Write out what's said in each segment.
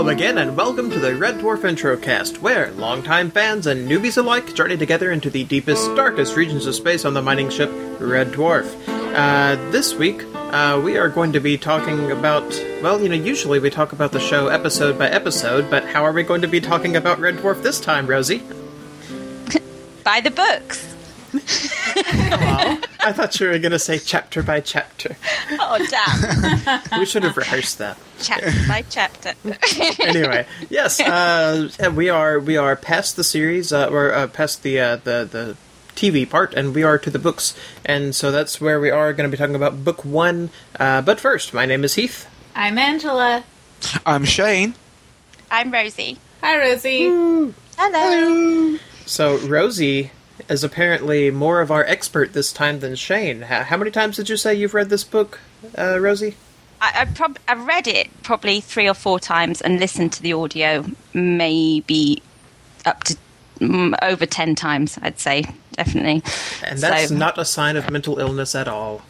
Hello again, and welcome to the Red Dwarf Introcast, where longtime fans and newbies alike journey together into the deepest, darkest regions of space on the mining ship Red Dwarf. This week, we are going to be talking about, usually we talk about the show episode by episode, but how are we going to be talking about Red Dwarf this time, Rosie? By the books. Oh, I thought you were going to say chapter by chapter. Oh, damn. We should have rehearsed that. Chapter by chapter. Anyway, yes, we are past the series, or past the TV part, and we are to the books, and so that's where we are going to be talking about book 1. But first, my name is Heath. I'm Angela. I'm Shane. I'm Rosie. Hi, Rosie. Hello. So, Rosie is apparently more of our expert this time than Shane. How many times did you say you've read this book, Rosie? I've read it probably 3 or 4 times and listened to the audio maybe up to over 10 times, I'd say, definitely. And that's not a sign of mental illness at all.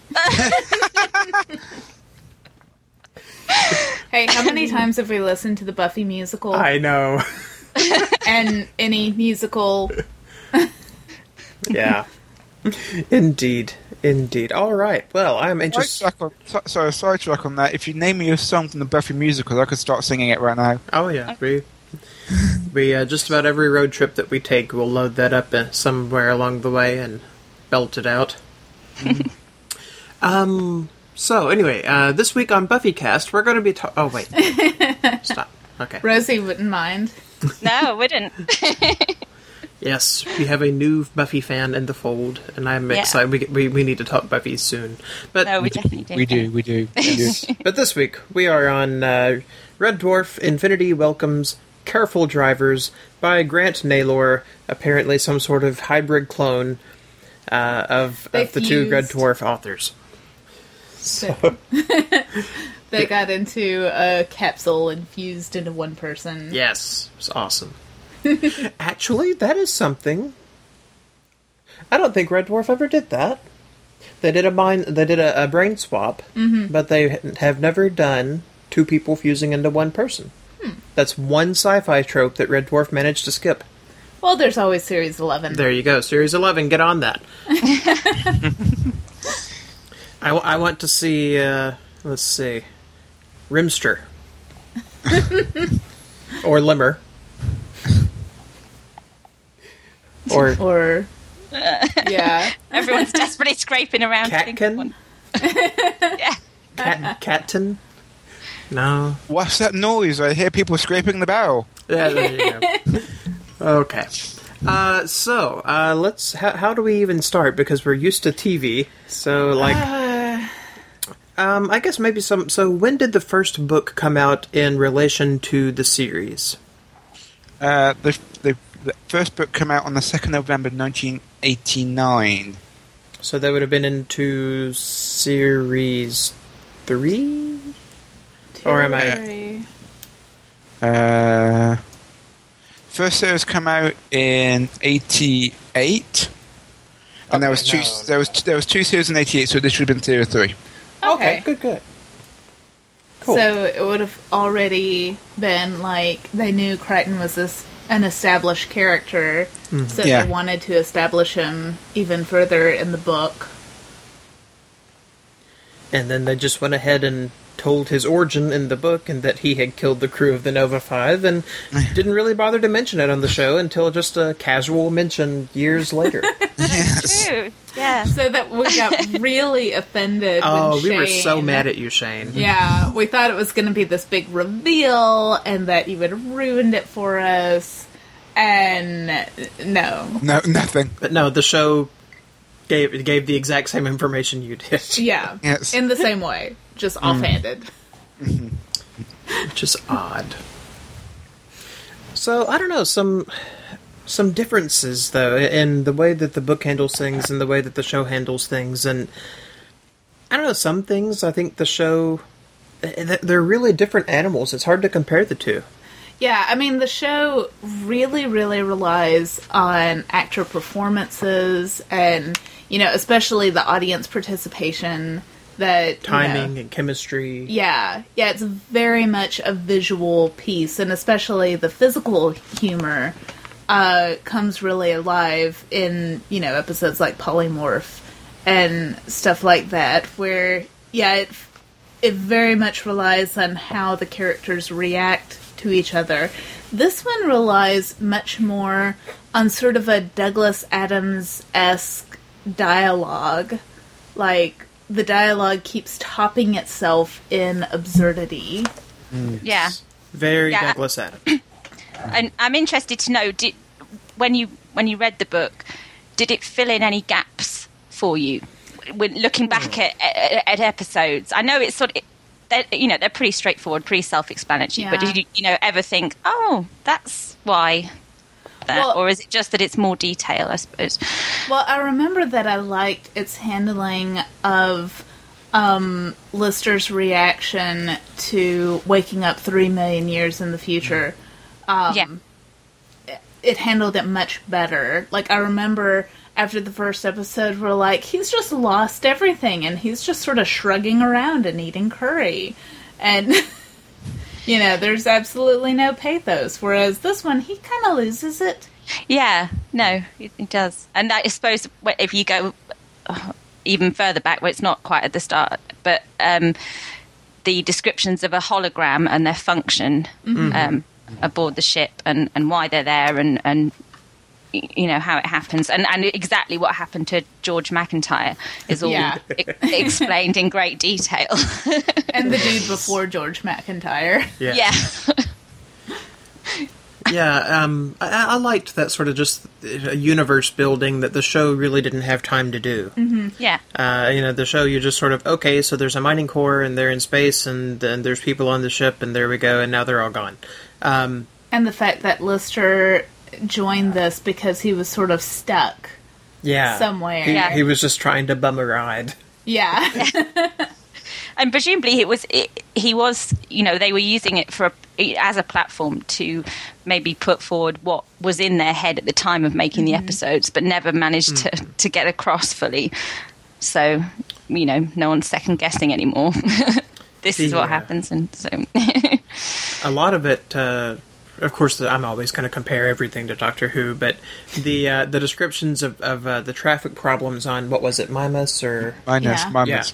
Hey, how many times have we listened to the Buffy musical? I know. And any musical... Yeah. Indeed. All right. Well, I'm interested. Sidetrack on that. If you name me a song from the Buffy musical, I could start singing it right now. Oh yeah, we just about every road trip that we take, we'll load that up somewhere along the way and belt it out. So anyway, this week on BuffyCast, we're going to be oh wait, stop. Okay. Rosie wouldn't mind. No, I wouldn't. Yes, we have a new Buffy fan in the fold, and I'm excited. We need to talk Buffy soon. But no, we definitely do. We do. But this week, we are on Red Dwarf Infinity Welcomes Careful Drivers by Grant Naylor, apparently some sort of hybrid clone of the two Red Dwarf authors. So. They got into a capsule and fused into one person. Yes, it was awesome. Actually, that is something. I don't think Red Dwarf ever did that. They did a brain swap, but they have never done 2 people fusing into one person. That's one sci-fi trope that Red Dwarf managed to skip. Well, there's always Series 11. There you go, Series 11. Get on that. I want to see. Let's see, Rimster or Limmer. Or yeah. Everyone's desperately scraping around. Catkin? Yeah. Catton? No. What's that noise? I hear people scraping the barrel. Yeah, there you go. Okay. So, let's... How do we even start? Because we're used to TV, so, like... I guess maybe some... So, when did the first book come out in relation to the series? The first book came out on the 2nd November 1989. So that would have been into Series 3? Or am I... First series came out in 88. And there was 2 series in 88, so this should have been series 3. Okay, good. Cool. So it would have already been like they knew Crichton was an established character, so they wanted to establish him even further in the book. And then they just went ahead and told his origin in the book, and that he had killed the crew of the Nova 5, and didn't really bother to mention it on the show until just a casual mention years later. Yes. True. Yeah. So that we got really offended. Oh, when we were Shane, so mad at you, Shane. Yeah, we thought it was going to be this big reveal, and that you would have ruined it for us. And no, nothing. But no, the show gave the exact same information you did. Yeah, yes. In the same way, just offhanded. Which is odd. So, I don't know, some differences, though, in the way that the book handles things and the way that the show handles things. And, I don't know, some things, I think the show... They're really different animals. It's hard to compare the two. Yeah, I mean, the show really, really relies on actor performances and, especially the audience participation that timing and chemistry. Yeah, it's very much a visual piece, and especially the physical humor comes really alive in episodes like Polymorph and stuff like that, where it very much relies on how the characters react to each other. This one relies much more on sort of a Douglas Adams-esque dialogue. Like, the dialogue keeps topping itself in absurdity. Yeah. Very Douglas Adams. And I'm interested to know, when you read the book, did it fill in any gaps for you? When looking back at episodes, I know it's sort of, they're pretty straightforward, pretty self-explanatory. But did you ever think, oh, that's why? Or is it just that it's more detail, I suppose? Well, I remember that I liked its handling of Lister's reaction to waking up 3 million years in the future. It handled it much better. Like, I remember after the first episode, we're like, he's just lost everything, and he's just sort of shrugging around and eating curry. And, there's absolutely no pathos. Whereas this one, he kind of loses it. Yeah, no, he does. And I suppose if you go even further back, where it's not quite at the start, but the descriptions of a hologram and their function aboard the ship and why they're there and how it happens and exactly what happened to George McIntyre is all explained in great detail. And the dude before George McIntyre. I liked that sort of just universe building that the show really didn't have time to do. The show, you just sort of, okay, so there's a mining core and they're in space and then there's people on the ship and there we go and now they're all gone. And the fact that Lister joined this because he was sort of stuck somewhere. He was just trying to bum a ride. Yeah. And presumably he was, they were using it as a platform to maybe put forward what was in their head at the time of making the episodes, but never managed to get across fully. So, no one's second guessing anymore. This is what happens. And so a lot of it, of course, I'm always going to compare everything to Doctor Who, but the descriptions of the traffic problems on, what was it, Mimas or Mimas,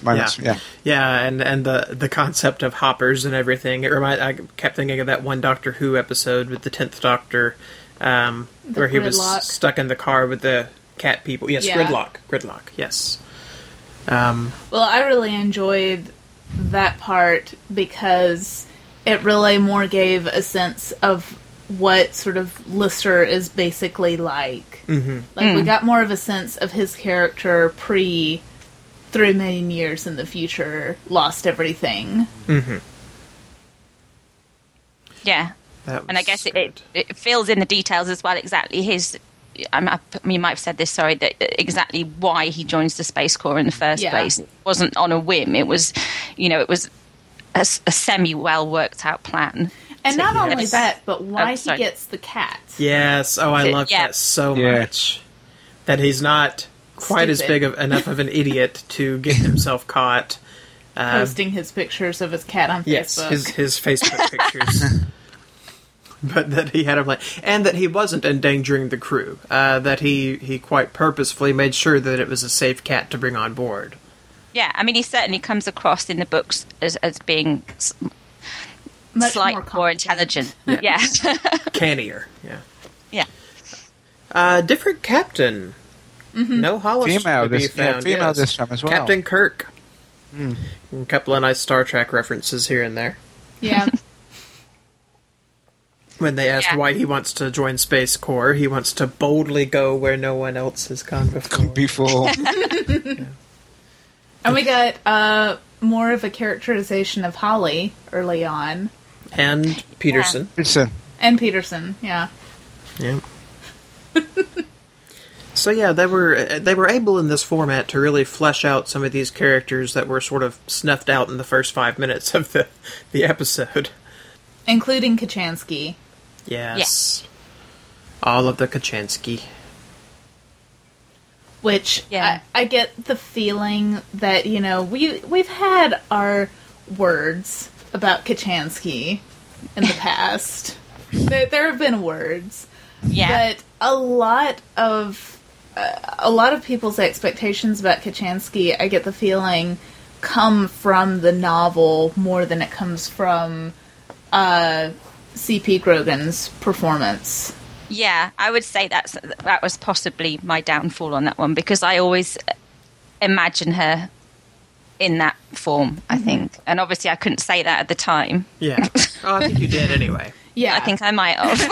and the concept of hoppers and everything. I kept thinking of that one Doctor Who episode with the 10th Doctor, where he was stuck in the car with the cat people. Yes, Gridlock. Yes. Well, I really enjoyed that part because it really more gave a sense of what sort of Lister is basically like. We got more of a sense of his character pre 3 million years in the future, lost everything. Yeah. And I guess it fills in the details as well, exactly his... you might have said this, sorry, that exactly why he joins the Space Corps in the first place. It wasn't on a whim. It was, it was a semi-well worked out plan. And not only that, but why he gets the cat. Yes. Oh, I love that so much. That he's not quite as big enough of an idiot to get himself caught. Posting his pictures of his cat on Facebook. Yes, his Facebook pictures. But that he had and that he wasn't endangering the crew. That he quite purposefully made sure that it was a safe cat to bring on board. Yeah, I mean, he certainly comes across in the books as being much slightly more intelligent. Yeah. Cannier, Yeah. Different captain. No Hollister female to be found. Female this time as well. Captain Kirk. A couple of nice Star Trek references here and there. Yeah. When they asked why he wants to join Space Corps, he wants to boldly go where no one else has gone before. And we got more of a characterization of Holly early on. And Peterson. And Peterson, yeah. So they were able in this format to really flesh out some of these characters that were sort of snuffed out in the first 5 minutes of the episode. Including Kachansky. Yes. All of the Kachansky. which Yeah. I get the feeling that, you know, we've had our words about Kachansky in the past. There have been words. Yeah. But a lot of people's expectations about Kachansky, I get the feeling, come from the novel more than it comes from C.P. Grogan's performance. Yeah, I would say that was possibly my downfall on that one, because I always imagine her in that form, I think. And obviously I couldn't say that at the time. Yeah. Oh, I think you did anyway. Yeah. I think I might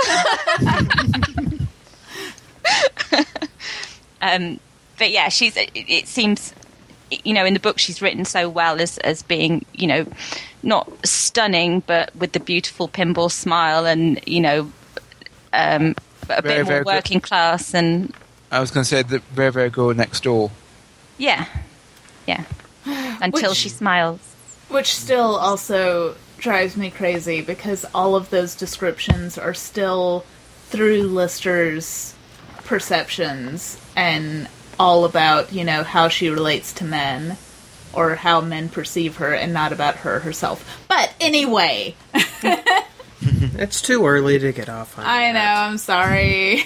have. But yeah, it seems, you know, in the book she's written so well as being, you know, not stunning, but with the beautiful pinball smile and, you know, a Very, bit more very working class. And I was going to say the very, very girl next door. yeah. Until she smiles. Which still also drives me crazy, because all of those descriptions are still through Lister's perceptions and all about, you know, how she relates to men or how men perceive her, and not about her herself. But anyway, It's too early to get off on I know, that. I'm sorry.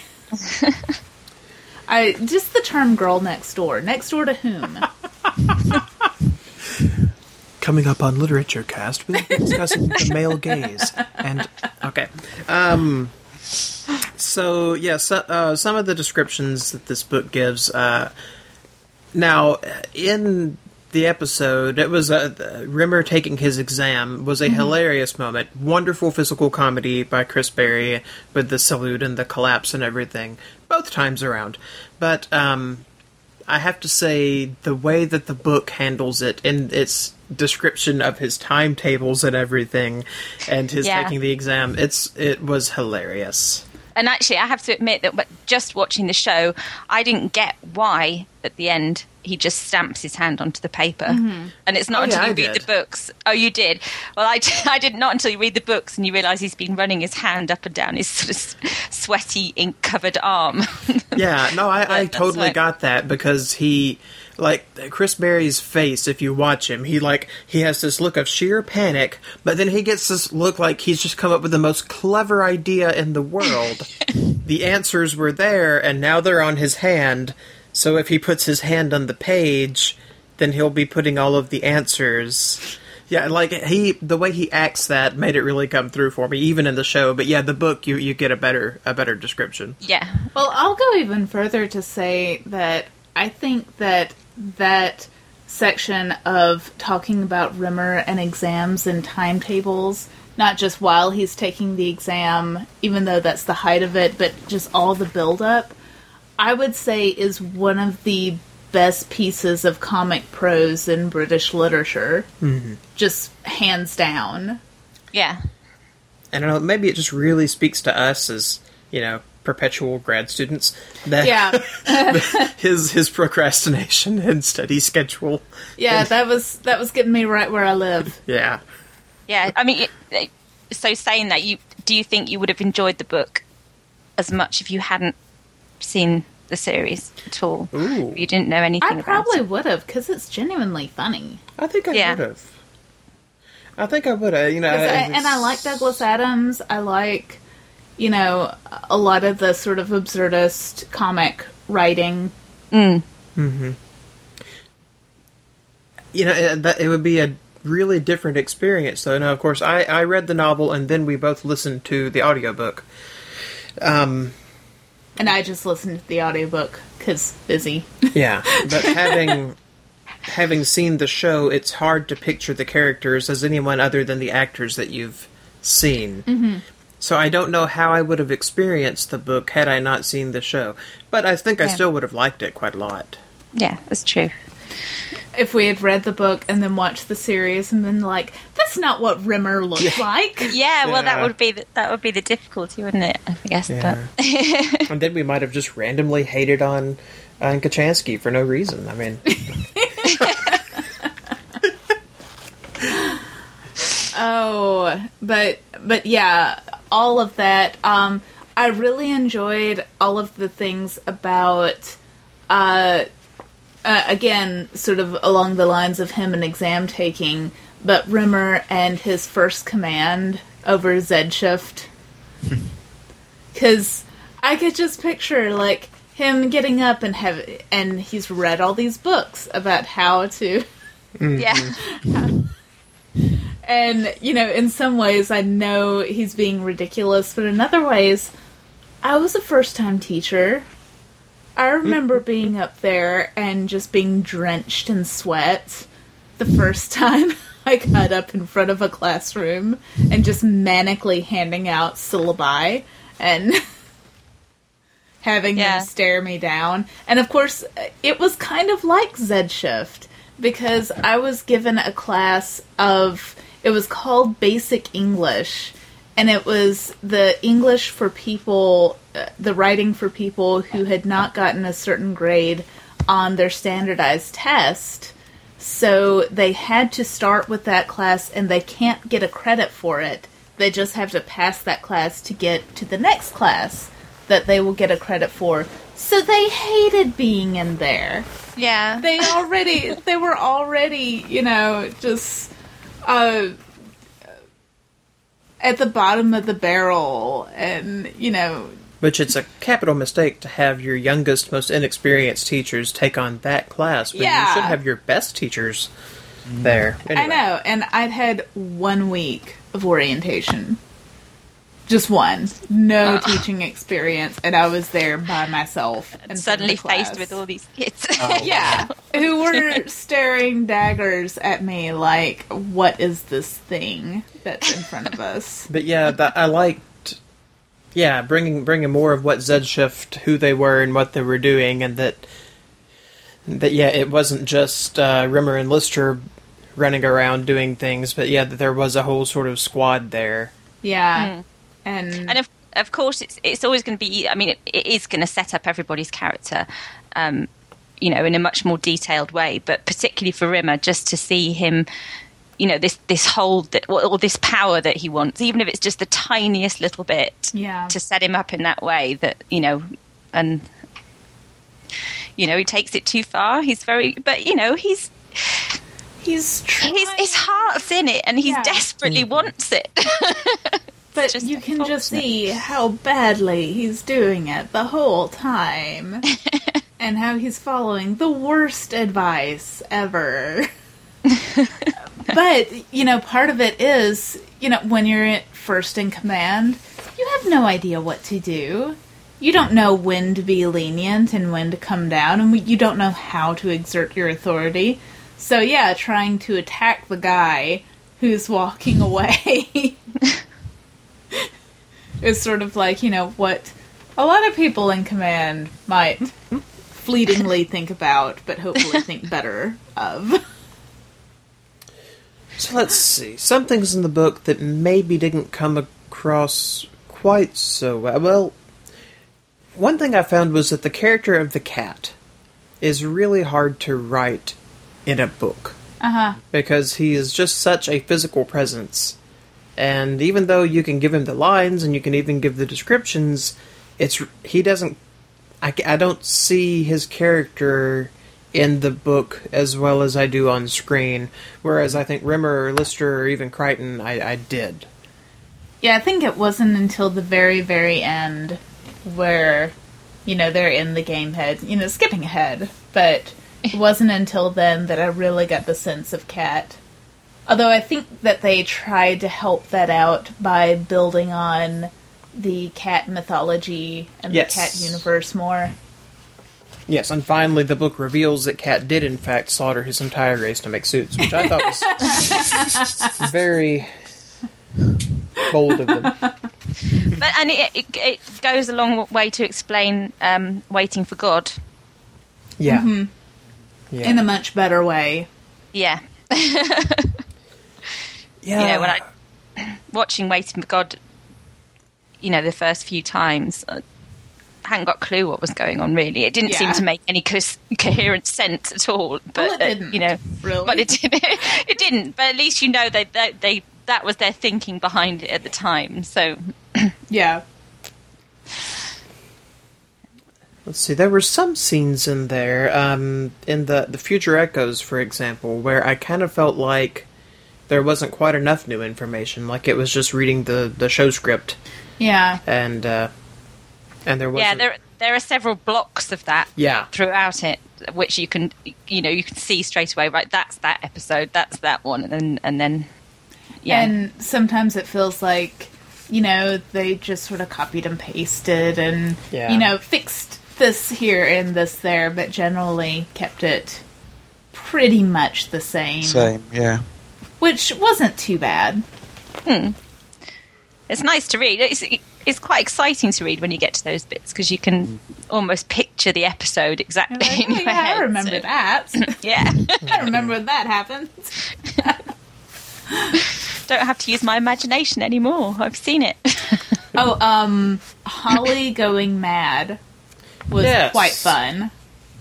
Just the term girl next door. Next door to whom? Coming up on Literature Cast, we'll be discussing the male gaze. And, okay. So, yeah, some of the descriptions that this book gives. Now, in the episode, it was Rimmer taking his exam was a hilarious moment. Wonderful physical comedy by Chris Berry with the salute and the collapse and everything, both times around. But I have to say, the way that the book handles it in its description of his timetables and everything, and his taking the exam, it was hilarious. And actually, I have to admit that just watching the show, I didn't get why, at the end, he just stamps his hand onto the paper. And it's not until you read the books. Oh, you did? Well, I did not until you read the books and you realise he's been running his hand up and down his sort of sweaty, ink-covered arm. Yeah, no, I totally got that, because he, like, Chris Berry's face, if you watch him, he has this look of sheer panic, but then he gets this look like he's just come up with the most clever idea in the world. The answers were there, and now they're on his hand, so if he puts his hand on the page, then he'll be putting all of the answers. Yeah, like, the way he acts that made it really come through for me, even in the show. But yeah, the book, you get a better description. Yeah. Well, I'll go even further to say that I think that section of talking about Rimmer and exams and timetables, not just while he's taking the exam, even though that's the height of it, but just all the build-up, I would say is one of the best pieces of comic prose in British literature. Mm-hmm. Just hands down. Yeah. I don't know, maybe it just really speaks to us as, you know, perpetual grad students. That his procrastination and study schedule. Yeah, that was getting me right where I live. Yeah. Yeah, I mean, so saying that, do you think you would have enjoyed the book as much if you hadn't seen the series at all? Ooh. If you didn't know anything about it? I probably would have, because it's genuinely funny. I think I would have. I think I would have, you know. And I like Douglas Adams. I like, you know, a lot of the sort of absurdist comic writing. Mm-hmm. You know, it would be a really different experience, though. Now, of course, I read the novel, and then we both listened to the audiobook. And I just listened to the audiobook, because busy. Yeah, but having seen the show, it's hard to picture the characters as anyone other than the actors that you've seen. Mm-hmm. So I don't know how I would have experienced the book had I not seen the show. But I think I still would have liked it quite a lot. Yeah, that's true. If we had read the book and then watched the series and been like, that's not what Rimmer looks like. Yeah, well, that would be the difficulty, wouldn't it? I guess. Yeah. But And then we might have just randomly hated on Kachansky for no reason. I mean... Oh, but yeah, all of that. I really enjoyed all of the things about again, sort of along the lines of him and exam taking, but Rimmer and his first command over Zedshift. Because I could just picture, like, him getting up and he's read all these books about how to... Yeah. And, you know, in some ways I know he's being ridiculous, but in other ways, I was a first-time teacher. I remember being up there and just being drenched in sweat the first time I got up in front of a classroom and just manically handing out syllabi and having them stare me down. And of course, it was kind of like Zedshift, because I was given a class of... It was called Basic English, and it was the English for people, the writing for people who had not gotten a certain grade on their standardized test. So they had to start with that class, and they can't get a credit for it. They just have to pass that class to get to the next class that they will get a credit for. So they hated being in there. Yeah. They were already, you know, just... at the bottom of the barrel, and, you know... Which it's a capital mistake to have your youngest, most inexperienced teachers take on that class, when you should have your best teachers there. Anyway. I know, and I'd had 1 week of orientation. Just one. No teaching experience, and I was there by myself. And suddenly faced with all these kids. Yeah. Who were staring daggers at me like, what is this thing that's in front of us? But yeah, I liked, bringing more of what Zedshift, who they were and what they were doing, and that it wasn't just Rimmer and Lister running around doing things, but that there was a whole sort of squad there. Yeah. Mm. And of course, it's always going to be... I mean, it is going to set up everybody's character, you know, in a much more detailed way. But particularly for Rimmer, just to see him, you know, this hold or this power that he wants, even if it's just the tiniest little bit, to set him up in that way. That, you know, and you know, he takes it too far. He's very, but you know, he's trying. His heart's in it, and he desperately wants it. But you can just see how badly he's doing it the whole time. And how he's following the worst advice ever. But, you know, part of it is, you know, when you're first in command, you have no idea what to do. You don't know when to be lenient and when to come down, and you don't know how to exert your authority. So, yeah, trying to attack the guy who's walking away... It's sort of like, you know, what a lot of people in command might fleetingly think about, but hopefully think better of. So let's see. Some things in the book that maybe didn't come across quite so well. Well, one thing I found was that the character of the cat is really hard to write in a book. Uh-huh. Because he is just such a physical presence. And even though you can give him the lines and you can even give the descriptions, I don't see his character in the book as well as I do on screen. Whereas I think Rimmer or Lister or even Crichton, I did. Yeah, I think it wasn't until the very, very end where, you know, they're in the game head, you know, skipping ahead. But it wasn't until then that I really got the sense of Cat. Although I think that they tried to help that out by building on the cat mythology and the cat universe more. Yes, and finally the book reveals that Cat did in fact slaughter his entire race to make suits, which I thought was very bold of them. But and it goes a long way to explain Waiting for God. Yeah. Mm-hmm. Yeah. In a much better way. Yeah. Yeah. You know, when I watching Waiting for God, you know, the first few times, I hadn't got a clue what was going on. Really, it didn't seem to make any coherent sense at all. But well, it didn't, you know, really. But it didn't. It didn't. But at least you know they that was their thinking behind it at the time. So yeah. Let's see, there were some scenes in there, in the Future Echoes, for example, where I kind of felt like there wasn't quite enough new information, like it was just reading the show script. Yeah. And there was... Yeah, there are several blocks of that throughout it, which you can see straight away, right, that's that episode, that's that one, and then, yeah. And sometimes it feels like, they just sort of copied and pasted and, fixed this here and this there, but generally kept it pretty much the same. Same, yeah. Which wasn't too bad. It's nice to read. It's quite exciting to read when you get to those bits, because you can almost picture the episode exactly in your head. I remember that. Yeah. I remember when that happened. Don't have to use my imagination anymore. I've seen it. Holly going mad was quite fun.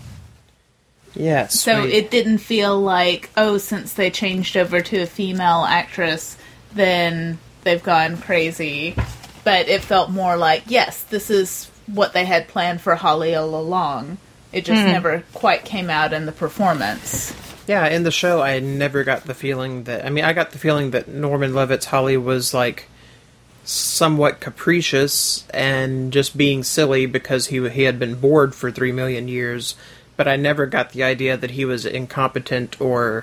Yes. So it didn't feel like, since they changed over to a female actress, then they've gone crazy. But it felt more like, yes, this is what they had planned for Holly all along. It just never quite came out in the performance. Yeah, in the show, I never got the feeling that... I mean, I got the feeling that Norman Levitt's Holly was, somewhat capricious and just being silly because he had been bored for 3 million years, but I never got the idea that he was incompetent or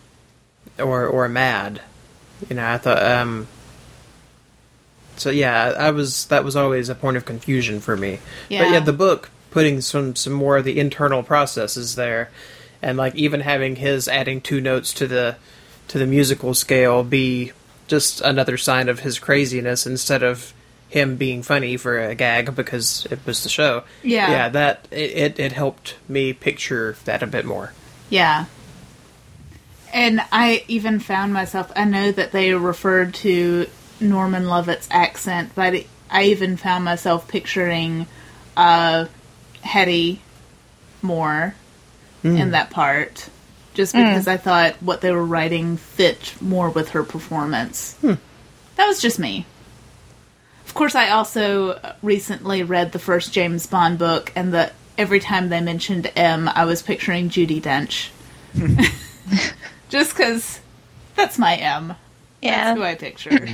mad. I thought... So yeah, that was always a point of confusion for me. Yeah. But yeah, the book putting some more of the internal processes there, and even having his adding 2 notes to the musical scale be just another sign of his craziness instead of him being funny for a gag because it was the show. Yeah. Yeah, that it helped me picture that a bit more. Yeah. And I even found myself, I know that they referred to Norman Levitt's accent, but I even found myself picturing Hetty more in that part, just because I thought what they were writing fit more with her performance. That was just me. Of course, I also recently read the first James Bond book, and every time they mentioned M, I was picturing Judi Dench. Just because that's my M. Yeah. That's who I picture.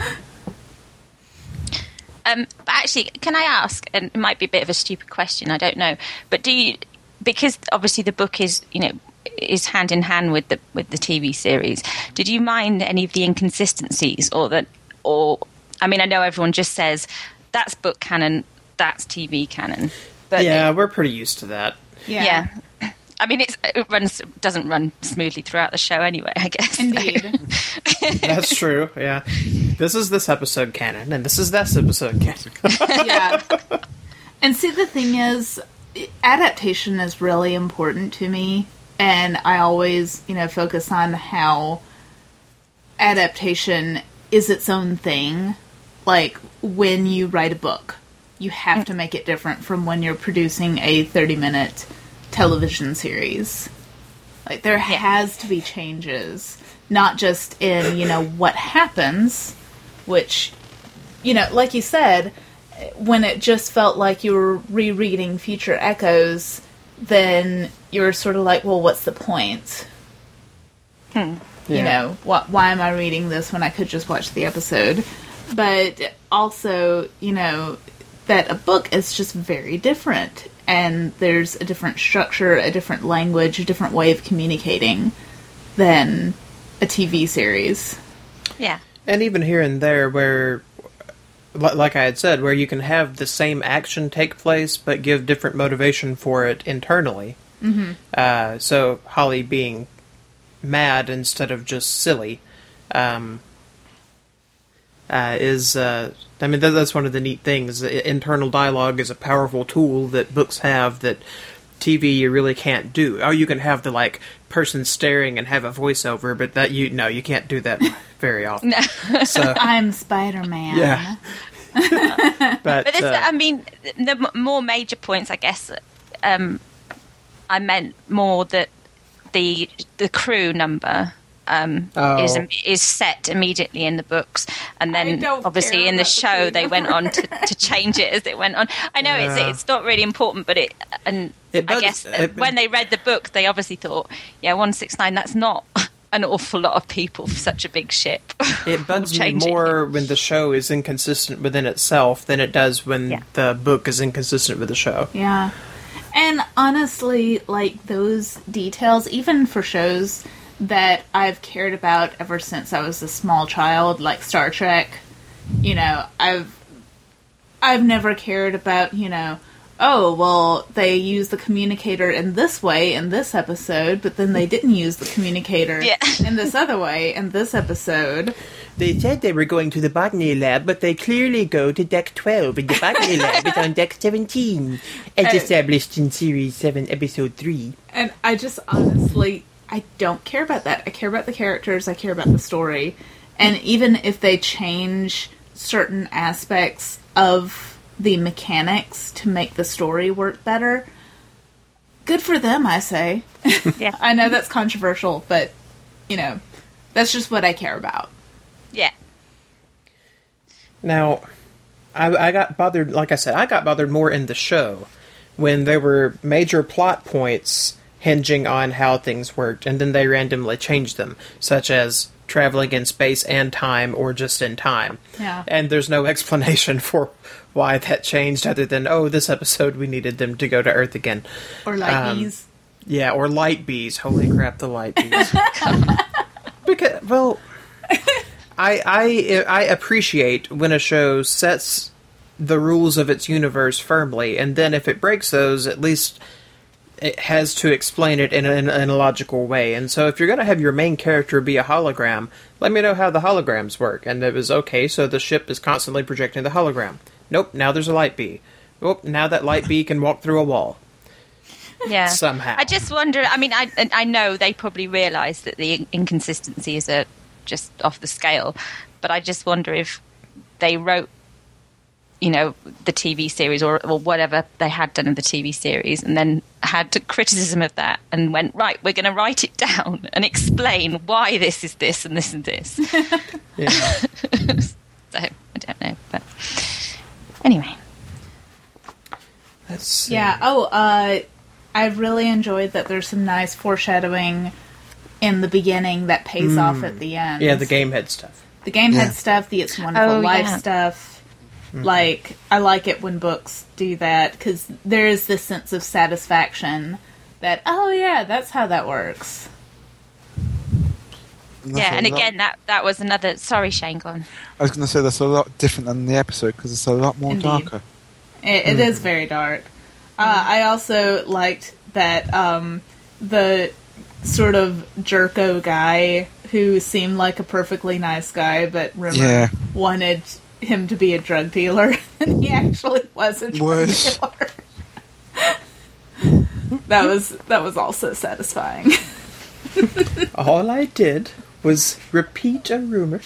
But actually, can I ask, and it might be a bit of a stupid question, I don't know, but because obviously the book is, is hand in hand with the TV series, did you mind any of the inconsistencies or I mean, I know everyone just says that's book canon, that's TV canon, but yeah, we're pretty used to that. Yeah. I mean, it doesn't run smoothly throughout the show anyway, I guess. Indeed. That's true, yeah. This is this episode canon, and this is this episode canon. Yeah. And see, the thing is, adaptation is really important to me, and I always, focus on how adaptation is its own thing. Like, when you write a book, you have to make it different from when you're producing a 30-minute television series. Like, there has to be changes, not just in, what happens, which, like you said, when it just felt like you were rereading Future Echoes, then you're sort of like, well, what's the point? Yeah. Why am I reading this when I could just watch the episode? But also, that a book is just very different. And there's a different structure, a different language, a different way of communicating than a TV series. Yeah. And even here and there where, like I had said, where you can have the same action take place but give different motivation for it internally. Mm-hmm. So Holly being mad instead of just silly is... I mean, that's one of the neat things. Internal dialogue is a powerful tool that books have that TV you really can't do. Oh, you can have the, person staring and have a voiceover, but that you can't do that very often. No. So, I'm Spider-Man. Yeah. but this, the more major points, I guess, I meant more that the crew number is set immediately in the books, and then obviously in the show they went on to change it as it went on. I know it's not really important, but I guess when they read the book, they obviously thought, 169, that's not an awful lot of people for such a big ship. It bugs me more when the show is inconsistent within itself than it does when the book is inconsistent with the show. Yeah. And honestly, like, those details, even for shows that I've cared about ever since I was a small child, like Star Trek, I've never cared about, oh, well, they used the communicator in this way in this episode, but then they didn't use the communicator in this other way in this episode. They said they were going to the botany lab, but they clearly go to deck 12, and the botany lab is on deck 17, as established in Series 7, Episode 3. And I just honestly, I don't care about that. I care about the characters, I care about the story, and even if they change certain aspects of the mechanics to make the story work better, good for them, I say. Yeah. I know that's controversial, but, that's just what I care about. Yeah. Now, I got bothered, like I said, I got bothered more in the show when there were major plot points hinging on how things worked, and then they randomly changed them, such as traveling in space and time or just in time. Yeah. And there's no explanation for why that changed other than, this episode we needed them to go to Earth again. Or light bees. Yeah, or light bees. Holy crap, the light bees. Because, well, I appreciate when a show sets the rules of its universe firmly, and then if it breaks those, at least it has to explain it in a logical way. And so if you're going to have your main character be a hologram, let me know how the holograms work. And it was, okay, so the ship is constantly projecting the hologram. Nope, now there's a light bee. Oh, now that light bee can walk through a wall. Yeah. Somehow. I just wonder, I mean, I know they probably realise that the inconsistencies are just off the scale, but I just wonder if they wrote, the TV series or whatever they had done in the TV series and then had criticism of that and went, right, we're going to write it down and explain why this is this and this and this. Yeah. So, I don't know, but anyway. Let's see. Yeah, I really enjoyed that there's some nice foreshadowing in the beginning that pays off at the end. Yeah, the Gamehead stuff. The Gamehead stuff, the It's a Wonderful Life stuff. Like, I like it when books do that, because there is this sense of satisfaction that, that's how that works. Yeah, and again, that was another... Sorry, Shane, go on. I was going to say that's a lot different than the episode, because it's a lot more darker. It is very dark. I also liked that the sort of jerko guy who seemed like a perfectly nice guy, but Rimmer wanted him to be a drug dealer, and he actually was a drug dealer. That was also satisfying. All I did was repeat a rumor.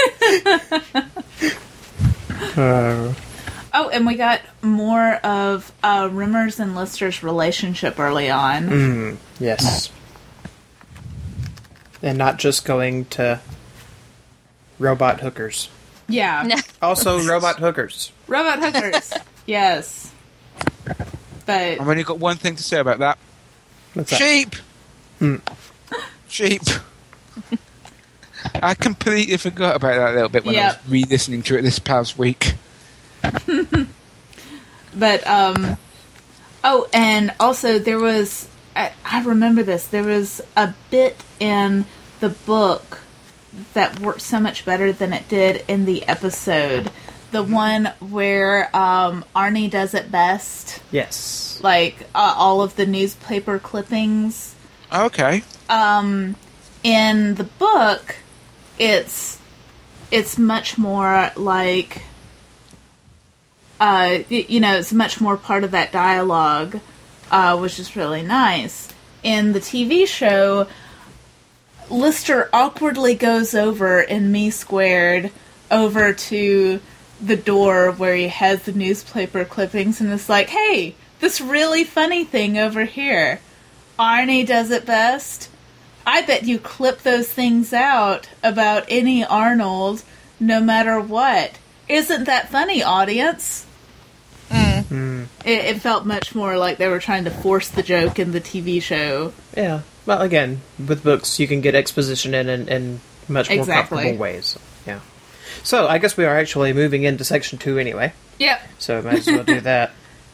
Oh, and we got more of Rimmer's and Lister's relationship early on. Yes. And not just going to robot hookers. Yeah. No. Also, robot hookers. Robot hookers. Yes. But I've only got one thing to say about that. What's that? Sheep! Sheep! I completely forgot about that a little bit when I was re-listening to it this past week. But, and also there was, I remember this, there was a bit in the book that worked so much better than it did in the episode. The one where Arnie does it best. Yes. Like, all of the newspaper clippings. Okay. In the book, it's much more like, it's much more part of that dialogue, which is really nice. In the TV show, Lister awkwardly goes over in Me Squared over to the door where he has the newspaper clippings and is like, hey, this really funny thing over here. Arnie does it best. I bet you clip those things out about any Arnold, no matter what. Isn't that funny, audience? It felt much more like they were trying to force the joke in the TV show. Yeah. Well, again, with books, you can get exposition in much more comfortable ways. Yeah. So, I guess we are actually moving into Section 2 anyway. Yep. So, might as well do that.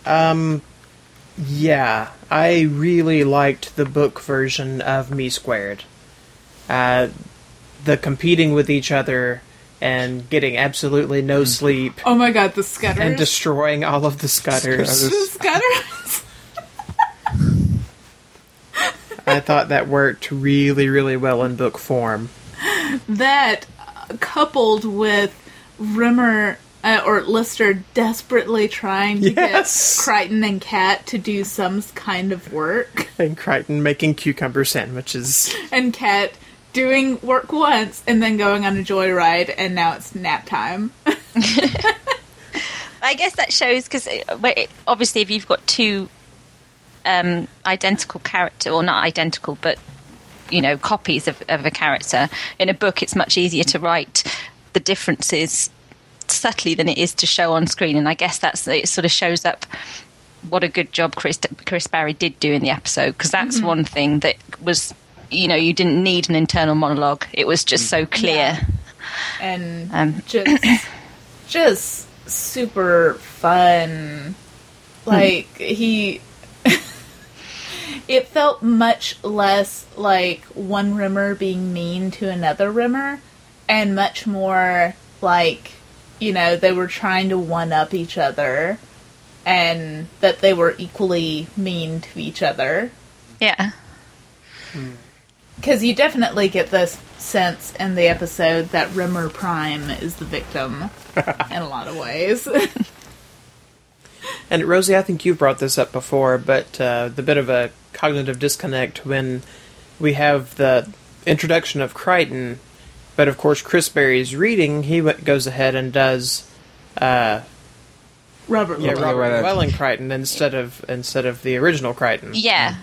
Yeah. I really liked the book version of Me Squared. The competing with each other and getting absolutely no sleep. Oh my god, the Scudders. And destroying all of the Scudders. The Scudders. I thought that worked really, really well in book form. That, coupled with Rimmer, or Lister desperately trying to get Crichton and Kat to do some kind of work. And Crichton making cucumber sandwiches. And Kat doing work once and then going on a joyride, and now it's nap time. I guess that shows, because obviously if you've got two identical character, or not identical, but copies of a character in a book, it's much easier to write the differences subtly than it is to show on screen. And I guess it sort of shows up what a good job Chris Barry did do in the episode, because that's one thing that was, you didn't need an internal monologue. It was just so clear. Yeah. And just super fun. Like, it felt much less like one Rimmer being mean to another Rimmer, and much more like, they were trying to one-up each other, and that they were equally mean to each other. Yeah. Because you definitely get this sense in the episode that Rimmer Prime is the victim in a lot of ways. And Rosie, I think you've brought this up before, but the bit of a cognitive disconnect when we have the introduction of Crichton, but of course Chris Barry's reading, he goes ahead and does Robert Llewellyn Crichton instead of the original Crichton. Yeah.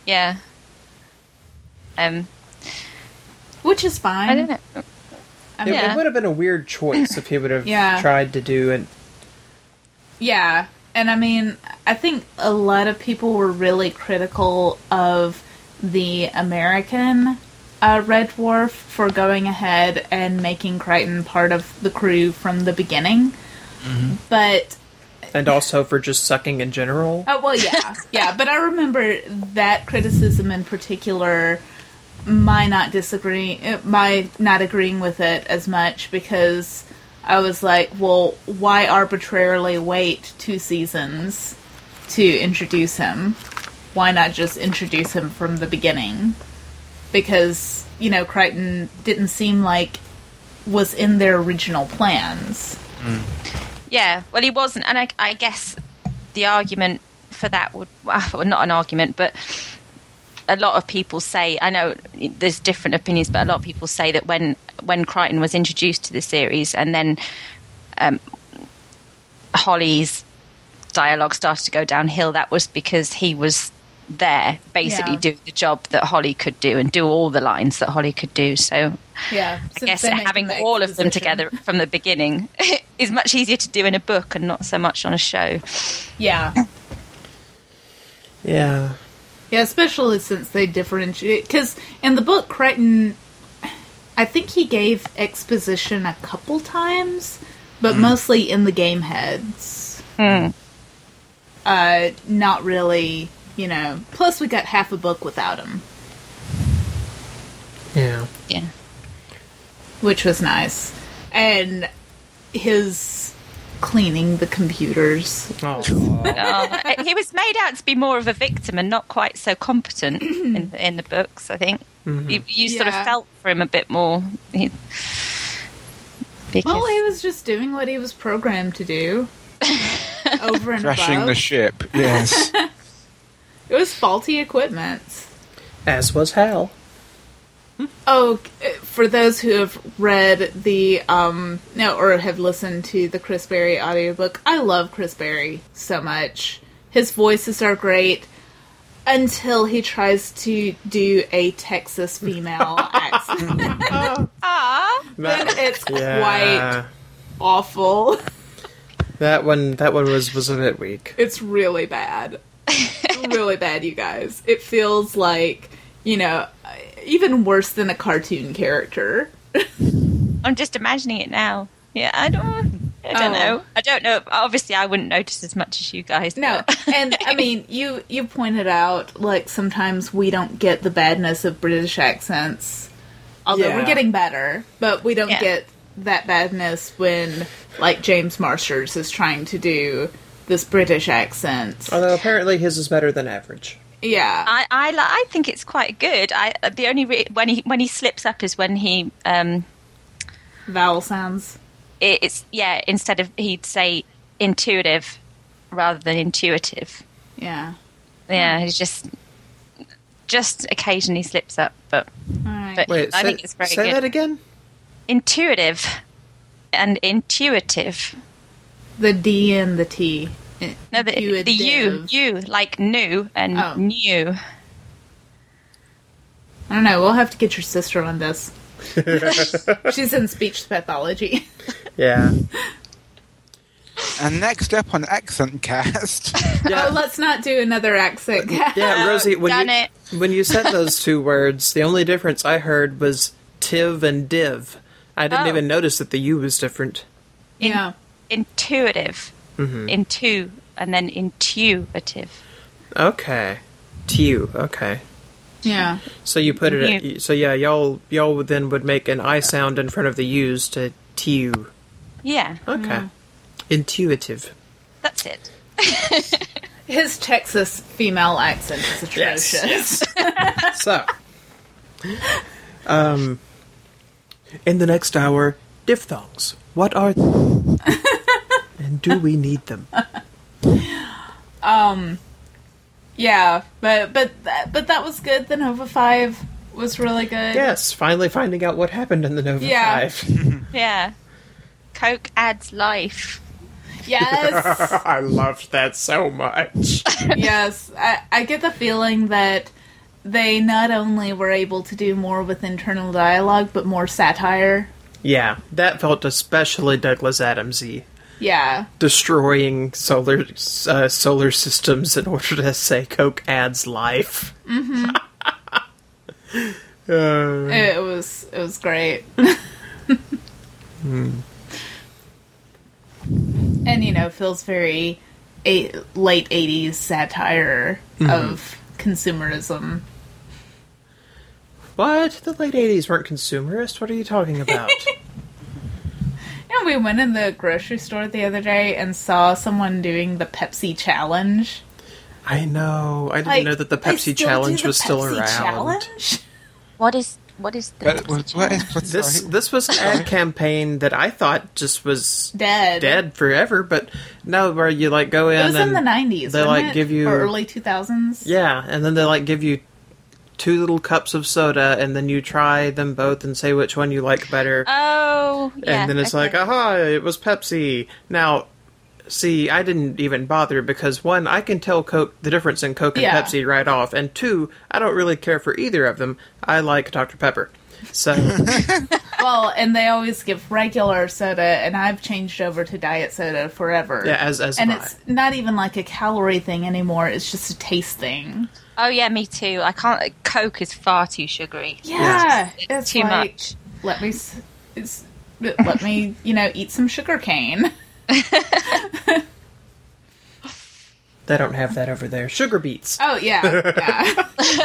Which is fine. I don't know. It would have been a weird choice if he would have tried to do it. Yeah, and I mean, I think a lot of people were really critical of the American Red Dwarf for going ahead and making Crichton part of the crew from the beginning. But... And also for just sucking in general. Oh, well, yeah. But I remember that criticism in particular, my not agreeing with it as much, because I was like, well, why arbitrarily wait 2 seasons to introduce him? Why not just introduce him from the beginning? Because, Crichton didn't seem like was in their original plans. Yeah, well, he wasn't, and I guess the argument for that would, well, not an argument, but a lot of people say, I know there's different opinions, but a lot of people say that when Crichton was introduced to the series, and then Holly's dialogue started to go downhill, that was because he was there, basically doing the job that Holly could do, and do all the lines that Holly could do. So I guess having all of them together from the beginning is much easier to do in a book and not so much on a show. Yeah, especially since they differentiate. Because in the book, Crichton, I think he gave exposition a couple times, but mostly in the game heads. Not really... plus we got half a book without him. Yeah. Which was nice. And his cleaning the computers. Oh. He was made out to be more of a victim and not quite so competent in the books, I think. You sort of felt for him a bit more. Well, he was just doing what he was programmed to do. Over and Crashing above. the ship, yes. It was faulty equipment. As was Hal. Oh, for those who have read the, or have listened to the Chris Barry audiobook, I love Chris Barry so much. His voices are great. Until he tries to do a Texas female accent. Then it's quite awful. That one was a bit weak. It's really bad. Really bad, you guys. It feels like, even worse than a cartoon character. I'm just imagining it now. Yeah, I don't know. I don't know. Obviously, I wouldn't notice as much as you guys. No, and I mean, you pointed out, like, sometimes we don't get the badness of British accents. Although we're getting better, but we don't get that badness when, like, James Marsters is trying to do this British accent. Although apparently his is better than average. Yeah, I think it's quite good. The only when he slips up is when he vowel sounds. It's instead of he'd say intuitive rather than intuitive. Yeah. Yeah, he's just occasionally slips up, but Wait, I think it's very good. Say that again? Intuitive and intuitive. The D and the T. No, the U, like new and new. I don't know, we'll have to get your sister on this. She's in speech pathology. Yeah. And next up on Accent Cast... Oh, let's not do another accent cast. Yeah, Rosie, when you said those two words, the only difference I heard was tiv and div. I didn't even notice that the U was different. Yeah. Intuitive. Mm-hmm. Into, and then intuitive. Okay. Tew, okay. Yeah. So you put it... So yeah, y'all then would make an I sound in front of the U's to tew. Yeah. Okay. Intuitive. That's it. His Texas female accent is atrocious. Yes. So, in the next hour, diphthongs. What are they? And do we need them? Yeah, but that was good. The Nova 5 was really good. Yes, finally finding out what happened in the Nova 5. Yeah. Coke adds life. Yes. I loved that so much. Yes. I get the feeling that they not only were able to do more with internal dialogue, but more satire. Yeah, that felt especially Douglas Adams-y. Yeah. Destroying solar systems in order to say Coke adds life. Mm-hmm. It was great. And, feels very late 80s satire of consumerism. What? The late 80s weren't consumerist? What are you talking about? We went in the grocery store the other day and saw someone doing the Pepsi challenge. I know. I didn't know that the Pepsi challenge was still around. Challenge? What is the This was an ad campaign that I thought just was dead forever, but no, where you go in. It was in the 90s. They give you or early 2000s. Yeah, and then they give you 2 little cups of soda, and then you try them both and say which one you like better. Oh, yeah. And then it's aha, it was Pepsi. Now, see, I didn't even bother because 1, I can tell the difference in Coke and Pepsi right off, and 2, I don't really care for either of them. I like Dr. Pepper. So, well, and they always give regular soda, and I've changed over to diet soda forever. Yeah, as it's not even like a calorie thing anymore. It's just a taste thing. Oh yeah, me too. I can't. Coke is far too sugary. Yeah, it's too much. Let me, eat some sugar cane. They don't have that over there. Sugar beets. Oh yeah.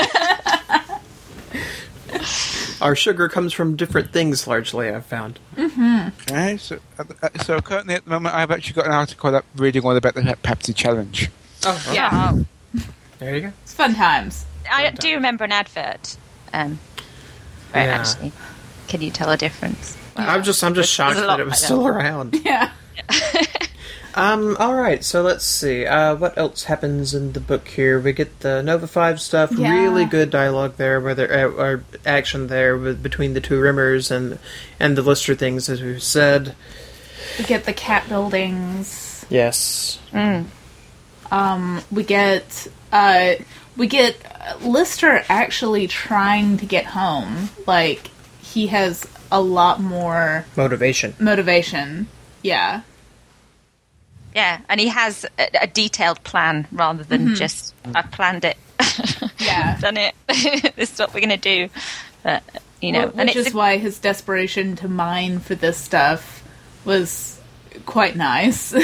Our sugar comes from different things, largely, I've found. Mm-hmm. Okay, so currently at the moment, I've actually got an article up reading all about the Pepsi challenge. Oh, yeah. There you go. It's fun times. I do remember an advert. Actually, can you tell a difference? Well, I'm just shocked that it was still around. Yeah. All right, so let's see. What else happens in the book here? We get the Nova 5 stuff. Yeah. Really good dialogue there, or action there between the 2 Rimmers and the Lister things, as we've said. We get the cat buildings. Yes. We get we get Lister actually trying to get home. Like, he has a lot more motivation. Yeah. Yeah, and he has a detailed plan rather than just, I planned it. Yeah. Done it. This is what we're going to do. But, you know. Which is why his desperation to mine for this stuff was quite nice.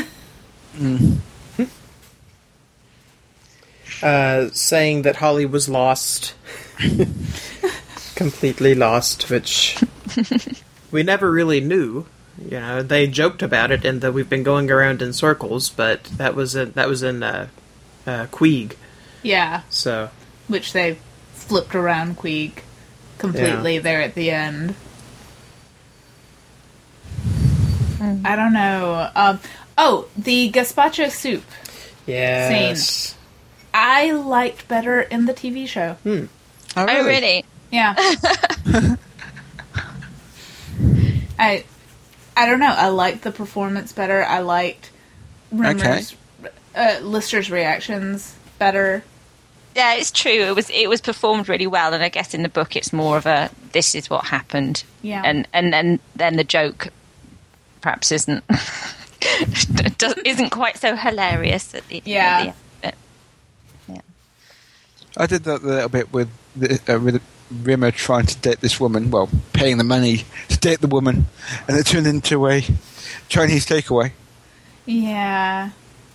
Saying that Holly was lost. Completely lost, which we never really knew. You know, they joked about it and that we've been going around in circles, but that was in Queeg. Yeah. So, which they flipped around Queeg completely there at the end. I don't know. The gazpacho soup scene. I liked better in the TV show. Oh, really? Yeah. I don't know. I liked the performance better. I liked Lister's reactions better. Yeah, it's true. It was performed really well, and I guess in the book it's more of a this is what happened. Yeah. And then the joke perhaps isn't quite so hilarious at the end. I did that a little bit with Rimmer trying to date this woman, well, paying the money to date the woman, and it turned into a Chinese takeaway. Yeah.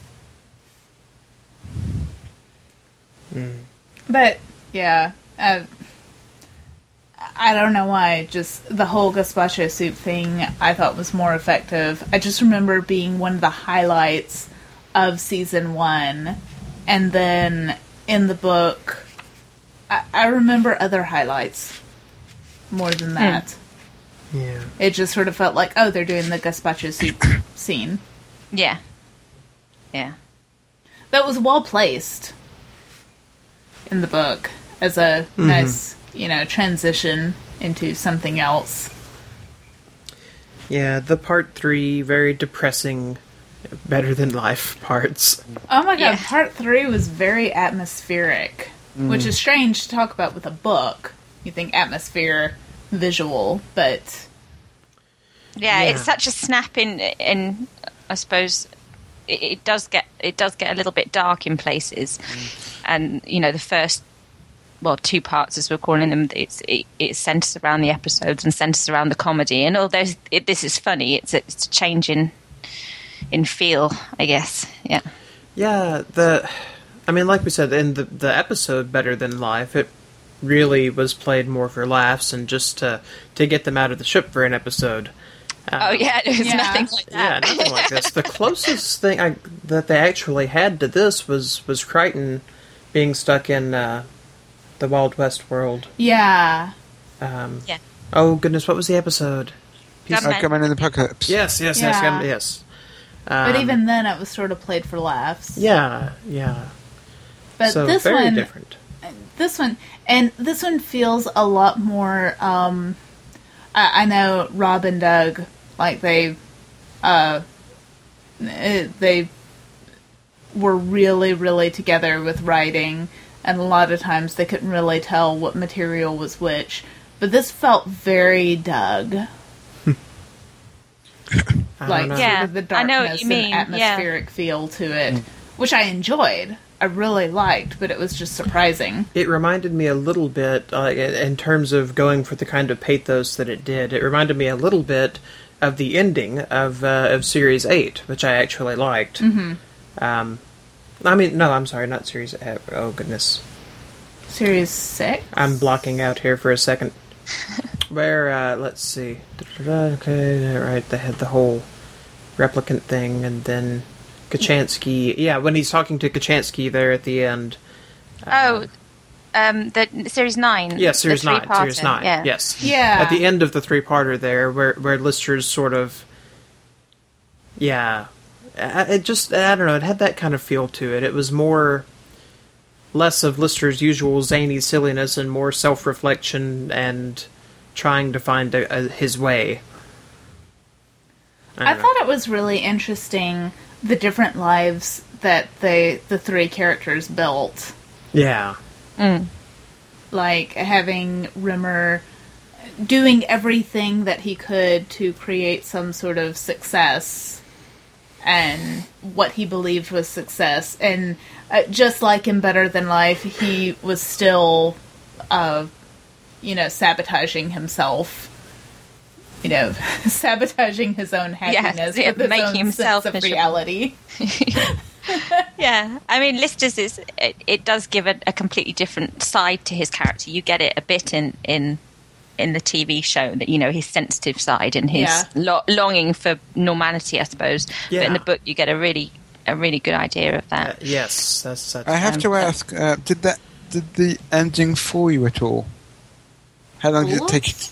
But, yeah, I don't know why, just the whole gazpacho soup thing I thought was more effective. I just remember being one of the highlights of season 1, and then in the book, I remember other highlights more than that. Yeah. It just sort of felt like, oh, they're doing the gazpacho soup scene. Yeah. Yeah. That was well placed in the book as a nice, transition into something else. Yeah, the part 3, very depressing, better than life parts. Oh my god, part 3 was very atmospheric, which is strange to talk about with a book. You think atmosphere, visual, but... Yeah, it's such a snap in I suppose... It does get a little bit dark in places, and the first 2 parts, as we're calling them, it centers around the episodes and centers around the comedy. And although this is funny, it's a change in feel, I guess. Yeah. Yeah. Like we said in the episode Better Than Life, it really was played more for laughs and just to get them out of the ship for an episode. It was nothing like that. Yeah, nothing like this. The closest thing that they actually had to this was Crichton being stuck in the Wild West world. Yeah. Oh goodness, what was the episode? Gunman in the Apocalypse. Yes. But even then, it was sort of played for laughs. Yeah. But so this very one, different. This one feels a lot more. I know Rob and Doug, like they were really, really together with writing, and a lot of times they couldn't really tell what material was which. But this felt very Doug. Like sort of the darkness and atmospheric feel to it, which I enjoyed. I really liked, but it was just surprising. It reminded me a little bit, in terms of going for the kind of pathos that it did, it reminded me a little bit of the ending of Series 8, which I actually liked. Mm-hmm. I'm sorry, not Series 8. Oh, goodness. Series 6? I'm blocking out here for a second. Where, let's see. Okay, right, they had the whole replicant thing, and then... Kachansky, when he's talking to Kachansky there at the end. The Series 9. Yeah, Series 9. Series 9, yes. Yeah. At the end of the 3-parter there, where Lister's sort of... Yeah. It just, I don't know, it had that kind of feel to it. It was less of Lister's usual zany silliness and more self-reflection and trying to find his way. I thought it was really interesting... the different lives that the 3 characters built. Yeah. Like, having Rimmer doing everything that he could to create some sort of success and what he believed was success. And just like in Better Than Life, he was still, sabotaging himself. Sabotaging his own happiness with his making own himself sense of miserable. reality. Yeah, I mean, Lister's it does give a completely different side to his character. You get it a bit in the TV show, that his sensitive side and his longing for normality, I suppose. Yeah. But in the book, you get a really good idea of that. Yes, that's. I have to ask: did the ending fool you at all? How long did it take you?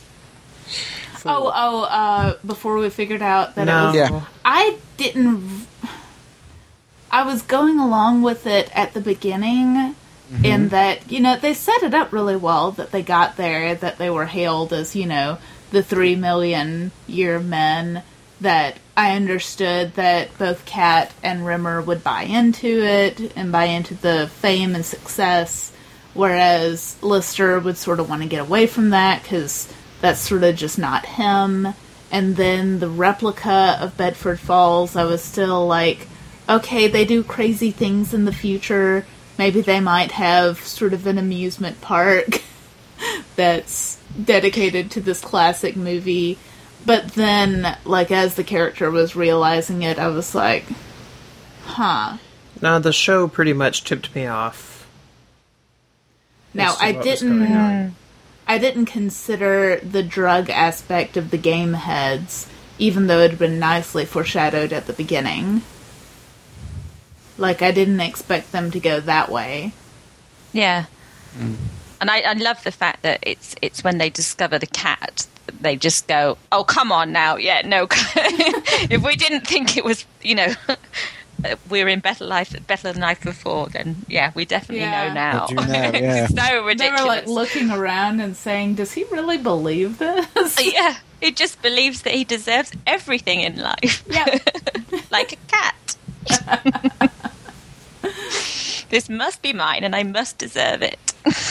Before we figured out that No. it was... Yeah. I didn't... I was going along with it at the beginning, in that, they set it up really well, that they got there, that they were hailed as, the 3 million year men, that I understood that both Kat and Rimmer would buy into it, and buy into the fame and success, whereas Lister would sort of want to get away from that, because that's sort of just not him. And then the replica of Bedford Falls, I was still like, okay, they do crazy things in the future. Maybe they might have sort of an amusement park that's dedicated to this classic movie. But then, like, as the character was realizing it, I was like, huh. No, the show pretty much tipped me off. Now, as to what was going on. I didn't consider the drug aspect of the game heads, even though it had been nicely foreshadowed at the beginning. Like, I didn't expect them to go that way. Yeah. And I love the fact that it's when they discover the cat, they just go, oh, come on now. Yeah, no. If we didn't think it was, we were in Better Than Life before, then yeah, we definitely know now. We do now, yeah. So ridiculous. They were like looking around and saying, does he really believe this? Yeah, he just believes that he deserves everything in life. Yeah. Like a cat. This must be mine and I must deserve it.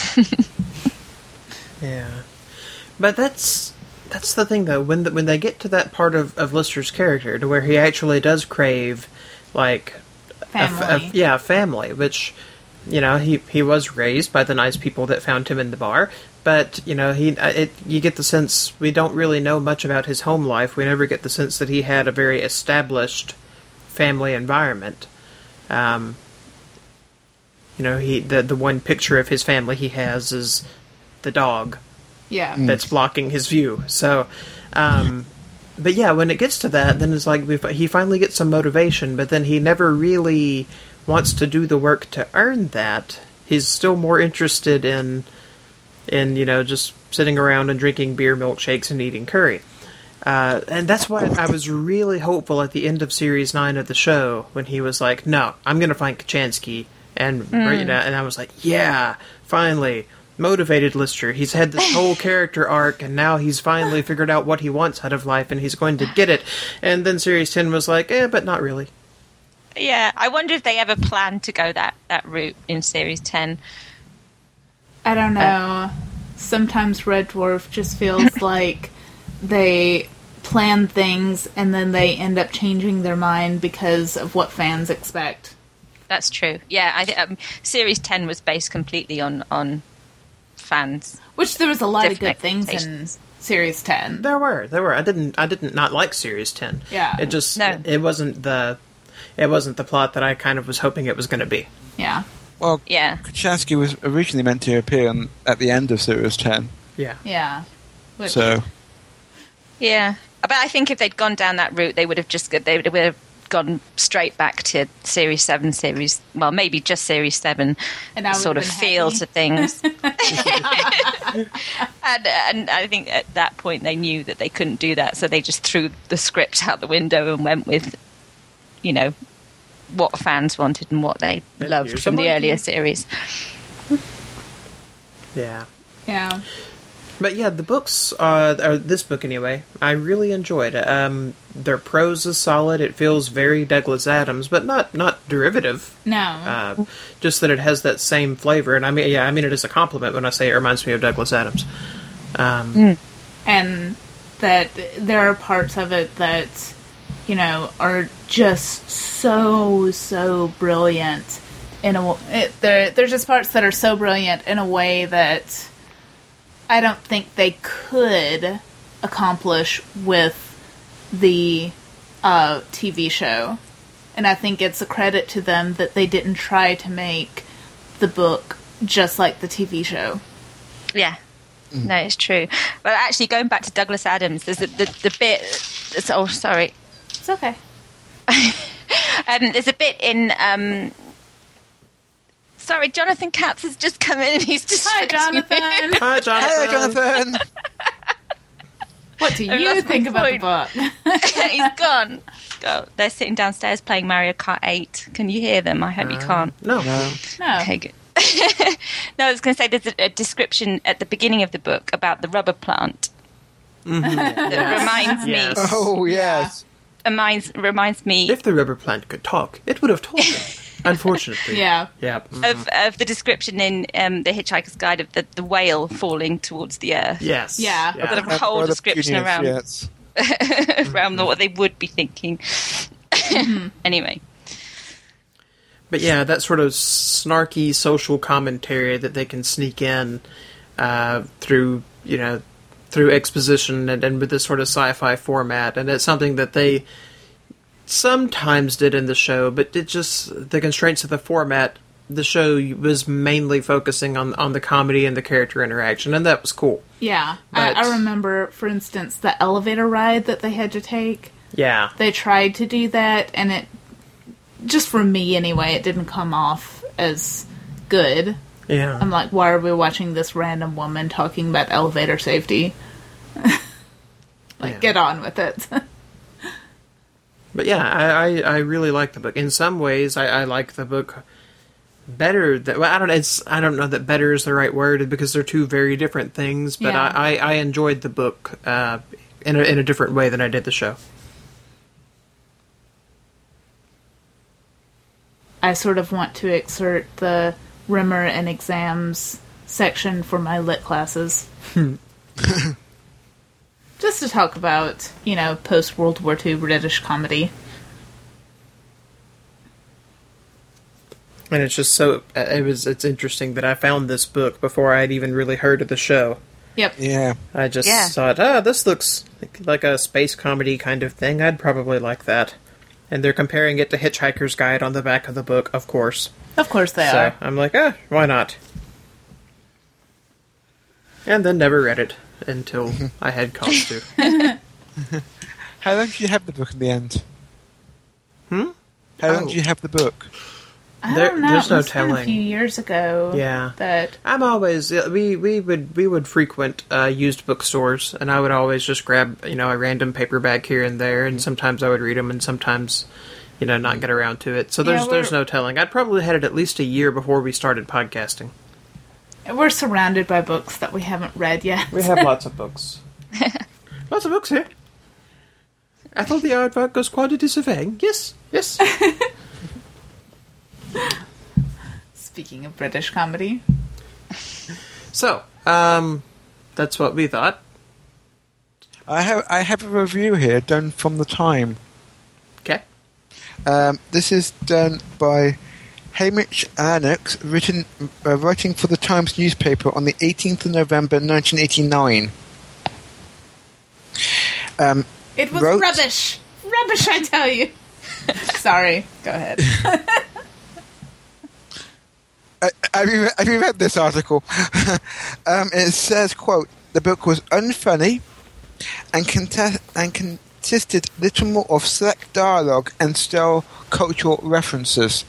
Yeah. But that's the thing, though. When they get to that part of Lister's character, to where he actually does crave, like, Family. family, which, he was raised by the nice people that found him in the bar, but, you get the sense we don't really know much about his home life. We never get the sense that he had a very established family environment. The one picture of his family he has is the dog. Yeah. That's blocking his view. So, but yeah, when it gets to that, then it's like he finally gets some motivation, but then he never really wants to do the work to earn that. He's still more interested in just sitting around and drinking beer milkshakes and eating curry. And that's why I was really hopeful at the end of Series 9 of the show, when he was like, no, I'm going to find Kachansky. And, and I was like, yeah, finally. Motivated Lister. He's had this whole character arc, and now he's finally figured out what he wants out of life, and he's going to get it. And then Series 10 was like, but not really. Yeah, I wonder if they ever planned to go that route in Series 10. I don't know. Sometimes Red Dwarf just feels like they plan things and then they end up changing their mind because of what fans expect. That's true. Yeah, I think Series 10 was based completely on fans. Which there was a lot of Different good things in expectations. Series 10. There were. I didn't not like Series 10. Yeah. It just No. it wasn't the plot that I kind of was hoping it was going to be. Yeah. Well, Yeah. Kachansky was originally meant to appear at the end of Series 10. Yeah. Yeah. Which, So, Yeah. But I think if they'd gone down that route, they would have gone straight back to Series 7, maybe just Series 7 And I would sort have of been feels happy. of things. And I think at that point they knew that they couldn't do that, so they just threw the script out the window and went with, what fans wanted and what they loved here's from a the monkey. earlier series. Yeah. Yeah. But yeah, the books, or this book anyway, I really enjoyed. Their prose is solid. It feels very Douglas Adams, but not derivative. No. Just that it has that same flavor. And I mean it as a compliment when I say it reminds me of Douglas Adams. And that there are parts of it that, are just so brilliant. There's just parts that are so brilliant in a way that I don't think they could accomplish with the TV show. And I think it's a credit to them that they didn't try to make the book just like the TV show. Yeah. No, it's true. But actually, going back to Douglas Adams, there's the bit... Oh, sorry. It's okay. There's a bit in... Sorry, Jonathan Katz has just come in and he's just... Hi, Jonathan. Hi, Jonathan. Hello, Jonathan. What do you think about the book? He's gone. They're sitting downstairs playing Mario Kart 8. Can you hear them? I hope you can't. No. Okay, good. No, I was going to say there's a description at the beginning of the book about the rubber plant. That reminds me. Yes. Oh, yes. Reminds me If the rubber plant could talk, it would have told them. Unfortunately. Yeah. Yeah. of the description in The Hitchhiker's Guide of the whale falling towards the earth. Yes. Yeah. Sort of whole Or the description Petunias, around yes. around what they would be thinking. Anyway. But yeah, that sort of snarky social commentary that they can sneak in through exposition and with this sort of sci-fi format, and it's something that they sometimes did in the show, but it just, the constraints of the format, the show was mainly focusing on the comedy and the character interaction, and that was cool. Yeah. But- I remember, for instance, the elevator ride that they had to take. Yeah. They tried to do that, and it, just for me anyway, it didn't come off as good. Yeah. I'm like, why are we watching this random woman talking about elevator safety? Yeah. Get on with it. But yeah, I really like the book. In some ways, I like the book better. I don't know that better is the right word because they're two very different things. But Yeah. I enjoyed the book in a different way than I did the show. I sort of want to exert the Rimmer and exams section for my lit classes. Just to talk about, post-World War II British comedy. And it's just it's interesting that I found this book before I'd even really heard of the show. Yep. Yeah. I just thought, this looks like a space comedy kind of thing. I'd probably like that. And they're comparing it to Hitchhiker's Guide on the back of the book, of course. Of course they So are. I'm like, why not? And then never read it until I had cause to. How long did you have the book in the end? How How long did you have the book? I There- don't know. there's It no must have been telling. a few years ago. Yeah. That I'm always we would frequent used bookstores, and I would always just grab a random paperback here and there, and sometimes I would read them, and sometimes not get around to it. So Yeah, there's we're- no telling. I'd probably had it at least a year before we started podcasting. we're surrounded by books that we haven't read yet. We have lots of books. Lots of books here. Ethel the Aardvark goes quantity surveying. Yes. Speaking of British comedy. So, that's what we thought. I have a review here done from the Time. Okay. This is done by Hamish Lennox, writing for the Times newspaper on the 18th of November 1989. It was Wrote- rubbish. Rubbish, I tell you. Sorry. Go ahead. Have you read this article? It says, quote, the book was unfunny and consisted little more of select dialogue and stale cultural references.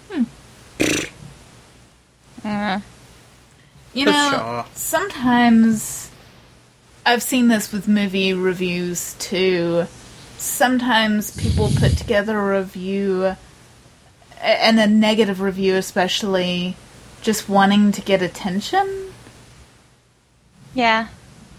You know, Pshaw. sometimes I've seen this with movie reviews too. Sometimes people put together a review, and a negative review especially, just wanting to get attention. Yeah.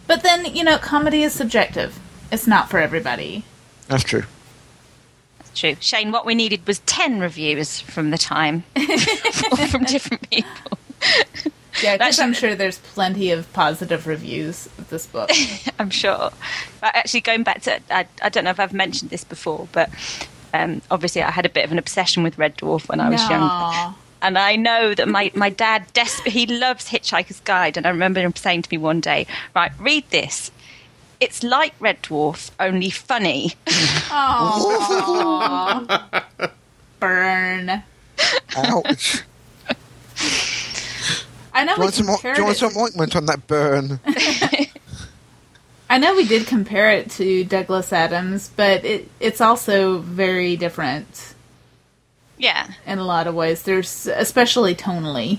But then, comedy is subjective. It's not for everybody. That's true. That's true. Shane, what we needed was 10 reviews from the time from different people. Yeah, because I'm sure there's plenty of positive reviews of this book. I'm sure. But actually, going back to, I don't know if I've mentioned this before, but obviously I had a bit of an obsession with Red Dwarf when I was young. And I know that my dad, he loves Hitchhiker's Guide, and I remember him saying to me one day, right, read this. It's like Red Dwarf, only funny. Oh, burn. Ouch. I know Do you want some ointment on that burn? I know we did compare it to Douglas Adams, but it's also very different. Yeah. In a lot of ways. There's, especially tonally.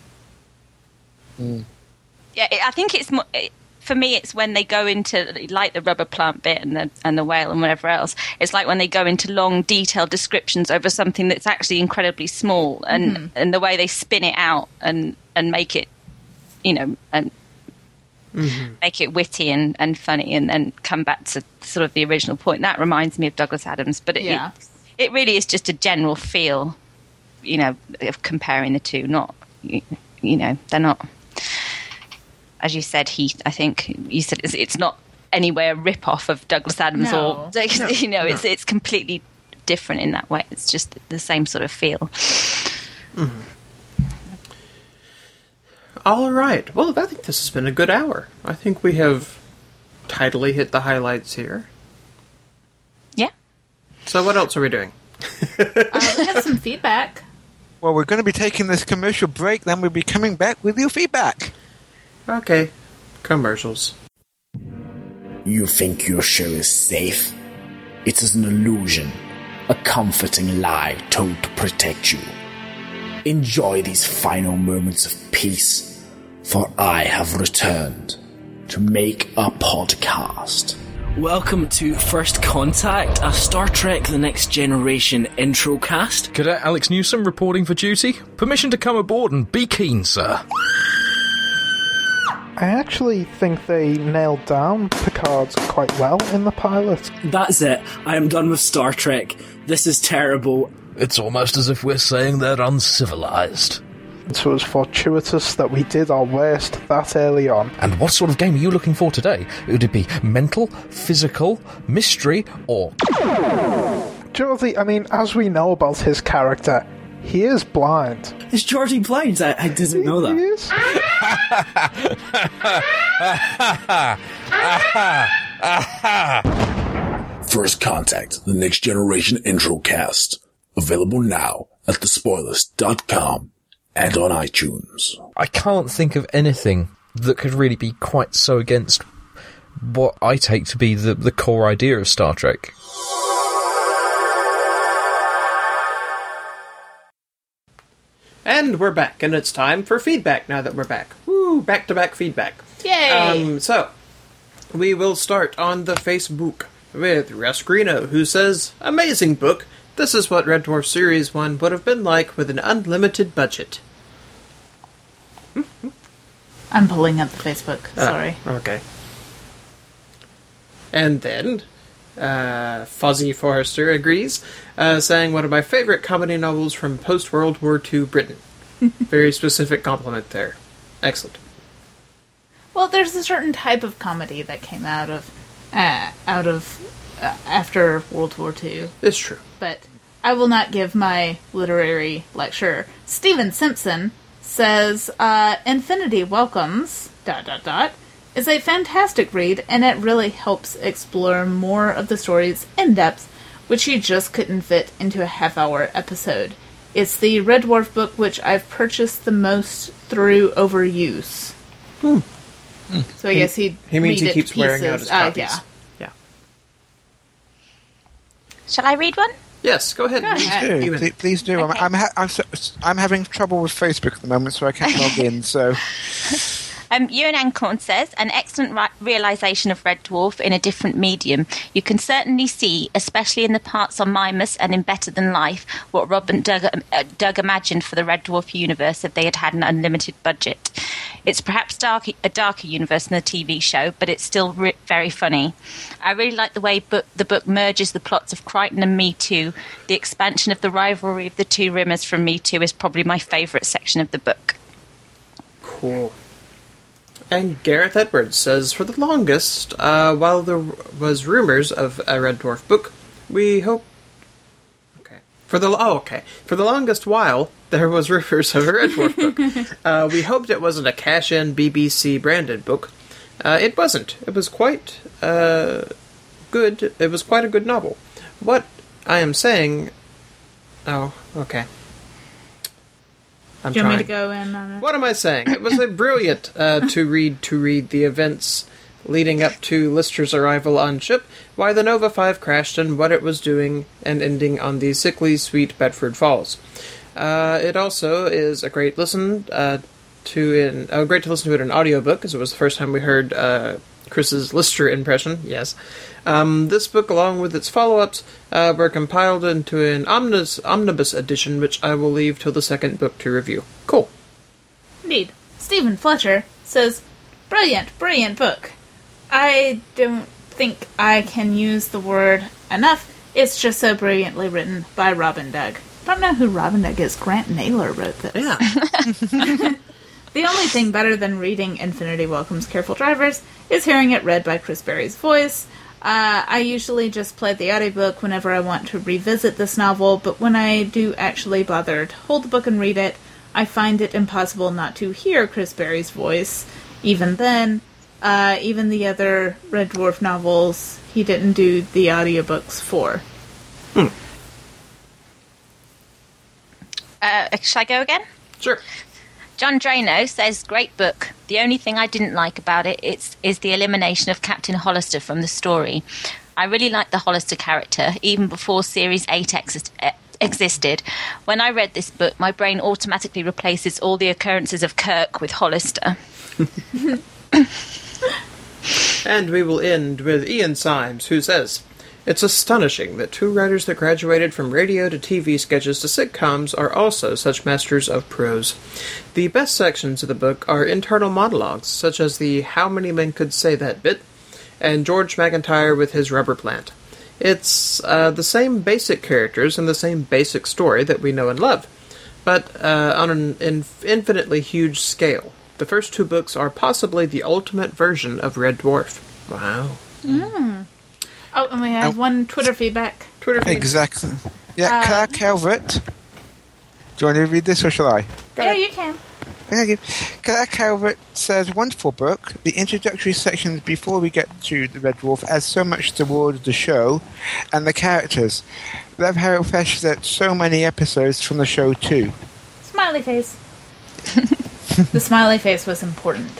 Mm. Yeah, I think it's more... For me, it's when they go into, like the rubber plant bit and the whale and whatever else, it's like when they go into long, detailed descriptions over something that's actually incredibly small, and the way they spin it out and make it, and make it witty and funny, and then come back to sort of the original point. That reminds me of Douglas Adams, but it really is just a general feel, of comparing the two. Not, they're not... As you said, Heath, I think you said it's not anywhere a rip-off of Douglas Adams, No. It's completely different in that way. It's just the same sort of feel. Mm-hmm. All right. Well, I think this has been a good hour. I think we have tidily hit the highlights here. Yeah. So what else are we doing? We have some feedback. Well, we're going to be taking this commercial break, then we'll be coming back with your feedback. Okay. Commercials. You think your show is safe? It is an illusion, a comforting lie told to protect you. Enjoy these final moments of peace, for I have returned to make a podcast. Welcome to First Contact, a Star Trek The Next Generation intro cast. Cadet Alex Newsom reporting for duty. Permission to come aboard and be keen, sir. I actually think they nailed down Picard quite well in the pilot. That's it. I am done with Star Trek. This is terrible. It's almost as if we're saying they're uncivilized. So it was fortuitous that we did our worst that early on. And what sort of game are you looking for today? Would it be mental, physical, mystery, or... Geordi, as we know about his character, he is blind. Is Geordi blind? I didn't know that. He is. First Contact, the Next Generation intro cast. Available now at thespoilers.com and on iTunes. I can't think of anything that could really be quite so against what I take to be the core idea of Star Trek. And we're back, and it's time for feedback now that we're back. Woo! Back-to-back feedback. Yay! So, we will start on the Facebook with Rasgrino, who says, "Amazing book. This is what Red Dwarf Series 1 would have been like with an unlimited budget." I'm pulling up the Facebook. Sorry. Okay. And then, Fuzzy Forrester agrees, saying one of my favorite comedy novels from post-World War II Britain. Very specific compliment there. Excellent. Well, there's a certain type of comedy that came out of after World War II. It's true. But I will not give my literary lecture. Steven Simpson says, Infinity Welcomes, ... is a fantastic read, and it really helps explore more of the stories in depth, which you just couldn't fit into a half-hour episode. It's the Red Dwarf book which I've purchased the most through overuse. So I guess he means he read it keeps wearing out his copies. Yeah. Shall I read one? Yes, go ahead. Please do. Okay. I'm having trouble with Facebook at the moment, so I can't log in. So Ewan Ancorn says, an excellent realisation of Red Dwarf in a different medium. You can certainly see, especially in the parts on Mimas and in Better Than Life, what Rob and Doug imagined for the Red Dwarf universe if they had had an unlimited budget. It's perhaps a darker universe than the TV show, but it's still very funny. I really like the way the book merges the plots of Crichton and Me Too. The expansion of the rivalry of the two Rimmers from Me Too is probably my favourite section of the book. Cool. And Gareth Edwards says, for the longest, while there was rumors of a Red Dwarf book, we hope... For the longest while, there was rumors of a Red Dwarf book. We hoped it wasn't a cash-in BBC-branded book. It wasn't. It was quite good. It was quite a good novel. What I am saying... Oh, okay. Do you want me to go in on it? What am I saying? It was brilliant to read the events leading up to Lister's arrival on ship, why the Nova 5 crashed and what it was doing, and ending on the sickly sweet Bedford Falls. It also is a great listen to it in audiobook, as it was the first time we heard Chris's Lister impression. Yes. This book, along with its follow-ups, were compiled into an omnibus edition, which I will leave till the second book to review. Cool. Indeed. Stephen Fletcher says, brilliant book. I don't think I can use the word enough. It's just so brilliantly written by Robin Doug. I don't know who Robin Doug is. Grant Naylor wrote this. Yeah. The only thing better than reading Infinity Welcomes Careful Drivers is hearing it read by Chris Berry's voice. I usually just play the audiobook whenever I want to revisit this novel, but when I do actually bother to hold the book and read it, I find it impossible not to hear Chris Berry's voice. Even then, even the other Red Dwarf novels, he didn't do the audiobooks for. Shall I go again? Sure. John Drano says, great book. The only thing I didn't like about it is the elimination of Captain Hollister from the story. I really liked the Hollister character, even before Series 8 existed. When I read this book, my brain automatically replaces all the occurrences of Kirk with Hollister. And we will end with Ian Symes, who says, it's astonishing that two writers that graduated from radio to TV sketches to sitcoms are also such masters of prose. The best sections of the book are internal monologues, such as the How Many Men Could Say That bit, and George McIntyre with his rubber plant. It's the same basic characters and the same basic story that we know and love, but on an infinitely huge scale. The first two books are possibly the ultimate version of Red Dwarf. Wow. Oh, and we have one Twitter feedback. Exactly. Yeah, Claire Calvert. Do you want to read this or shall I? Yeah, you can. Thank you. Claire Calvert says, wonderful book. The introductory sections before we get to the Red Dwarf adds so much towards the show and the characters. Love how it fleshes out so many episodes from the show too. Smiley face. The smiley face was important.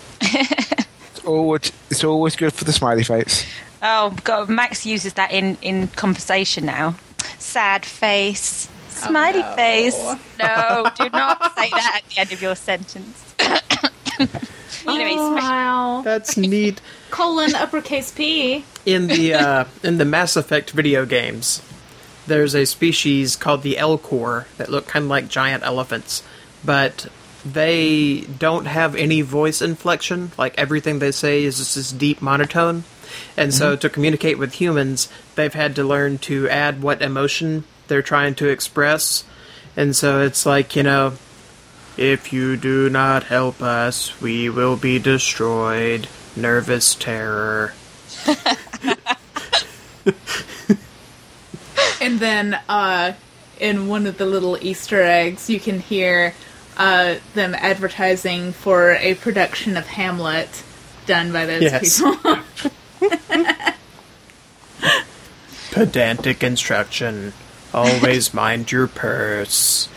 It's always good for the smiley face. Oh, God, Max uses that in conversation now. Sad face. Smiley face. No, do not say that at the end of your sentence. Anyway, wow. That's neat. Colon uppercase P. In the Mass Effect video games, there's a species called the Elcor that look kind of like giant elephants, but they don't have any voice inflection. Like, everything they say is just this deep monotone. And so to communicate with humans, they've had to learn to add what emotion they're trying to express. And so it's like, if you do not help us, we will be destroyed. Nervous terror. And then in one of the little Easter eggs, you can hear them advertising for a production of Hamlet done by those people. Pedantic instruction. Always mind your purse.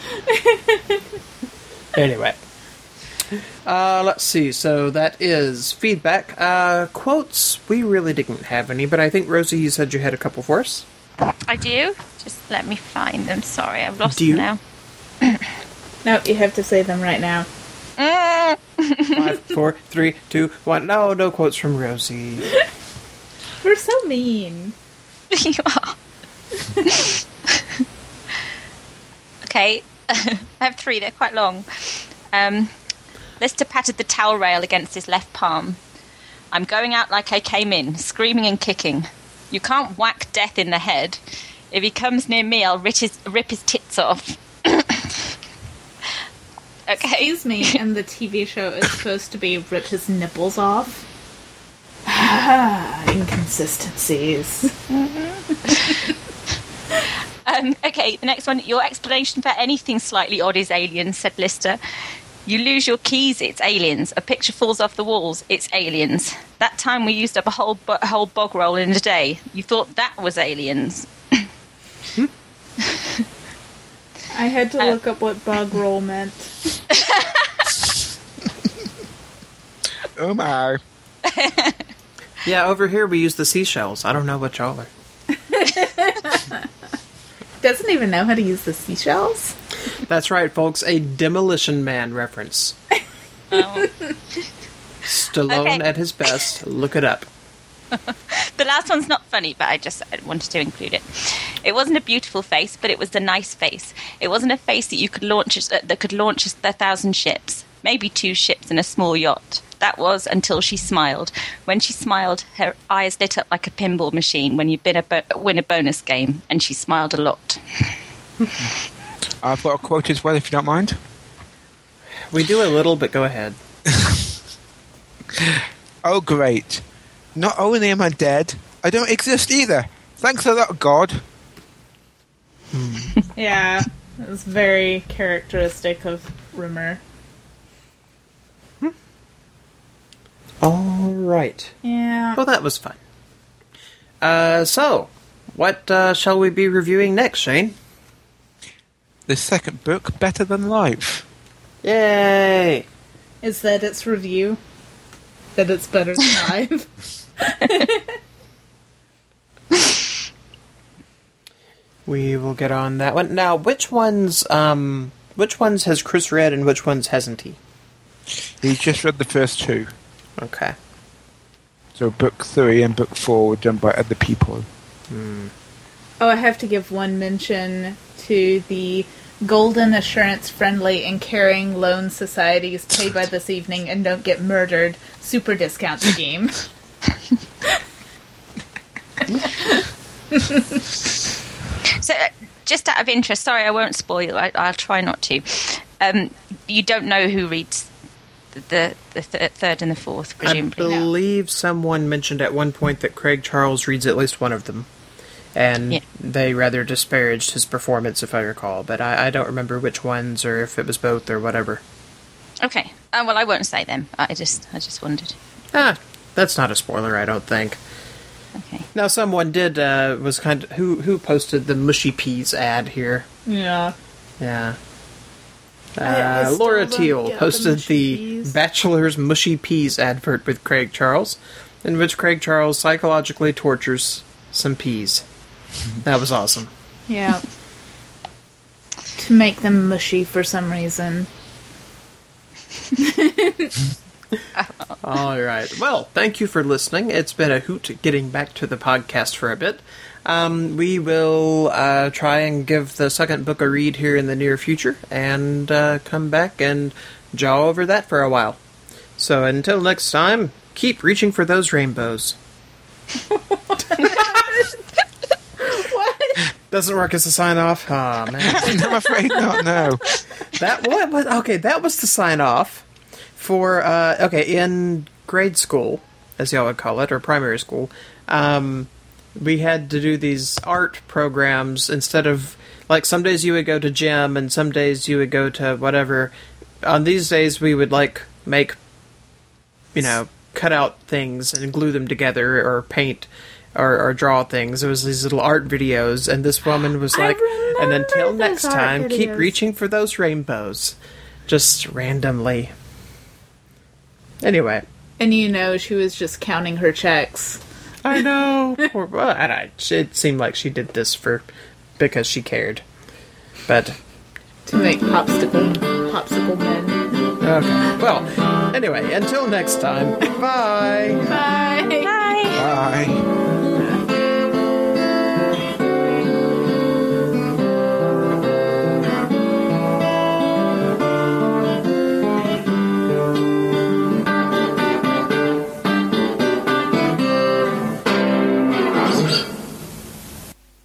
Anyway. Let's see. So that is feedback. Quotes, we really didn't have any, but I think, Rosie, you said you had a couple for us. I do. Just let me find them. Sorry, I've lost them now. No, you have to say them right now. 5, 4, 3, 2, 1. No quotes from Rosie. We're so mean. You are. Okay, I have 3. They're quite long. Lister patted the towel rail against his left palm. I'm going out like I came in, screaming and kicking. You can't whack death in the head. If he comes near me, I'll rip his tits off. Okay. Excuse me, and the TV show is supposed to be rip his nipples off. Inconsistencies. Okay, the next one. Your explanation for anything slightly odd is aliens, said Lister. You lose your keys, it's aliens. A picture falls off the walls, it's aliens. That time we used up a whole bog roll in a day. You thought that was aliens. I had to look up what bog roll meant. Oh my. Yeah, over here we use the seashells. I don't know what y'all are. Doesn't even know how to use the seashells? That's right, folks. A Demolition Man reference. Oh. Stallone at his best. Look it up. The last one's not funny, but I wanted to include it. It wasn't a beautiful face, but it was a nice face. It wasn't a face that you could launch 1,000 ships, maybe 2 ships and a small yacht. That was until she smiled. When she smiled, her eyes lit up like a pinball machine when you win a bonus game, and she smiled a lot. I've got a quote as well, if you don't mind. We do a little, but go ahead. Oh, great. Not only am I dead, I don't exist either. Thanks a lot, God. Yeah, it was very characteristic of Rimmer. All right. Yeah. Well, that was fun. So, what shall we be reviewing next, Shane? The second book, Better Than Life. Yay! Is that its review? That it's better than live? We will get on that one. Now, which ones has Chris read and which ones hasn't he? He just read the first 2. Okay. So book 3 and book 4 were done by other people. Oh, I have to give one mention to the Golden Assurance Friendly and Caring Loan Societies Pay by This Evening and Don't Get Murdered super discount scheme. So, just out of interest, sorry, I won't spoil. I'll try not to. You don't know who reads the third and the fourth, presumably. I believe someone mentioned at one point that Craig Charles reads at least one of them. And they rather disparaged his performance, if I recall. But I don't remember which ones, or if it was both, or whatever. Okay. Well, I won't say them. I just wondered. That's not a spoiler, I don't think. Okay. Now, someone did, was kind of, who posted the Mushy Peas ad here? Yeah. Yeah. I still Laura don't Teal get posted the the Mushy Peas. Bachelor's Mushy Peas advert with Craig Charles, in which Craig Charles psychologically tortures some peas. That was awesome. Yeah. To make them mushy for some reason. All right. Well, thank you for listening. It's been a hoot getting back to the podcast for a bit. We will try and give the second book a read here in the near future and come back and jaw over that for a while. So until next time, keep reaching for those rainbows. What? Doesn't work as a sign-off? Aw, man. I'm afraid not, no. That was the sign-off for, in grade school, as y'all would call it, or primary school, we had to do these art programs instead of, like, some days you would go to gym and some days you would go to whatever. On these days we would, like, make, cut out things and glue them together or paint or draw things. It was these little art videos, and this woman was like, and until next time, keep reaching for those rainbows. Just randomly. Anyway. And she was just counting her checks. I know. It seemed like she did this because she cared. But to make popsicle men. Okay. Well, Anyway, until next time, bye! Bye. Bye. Bye.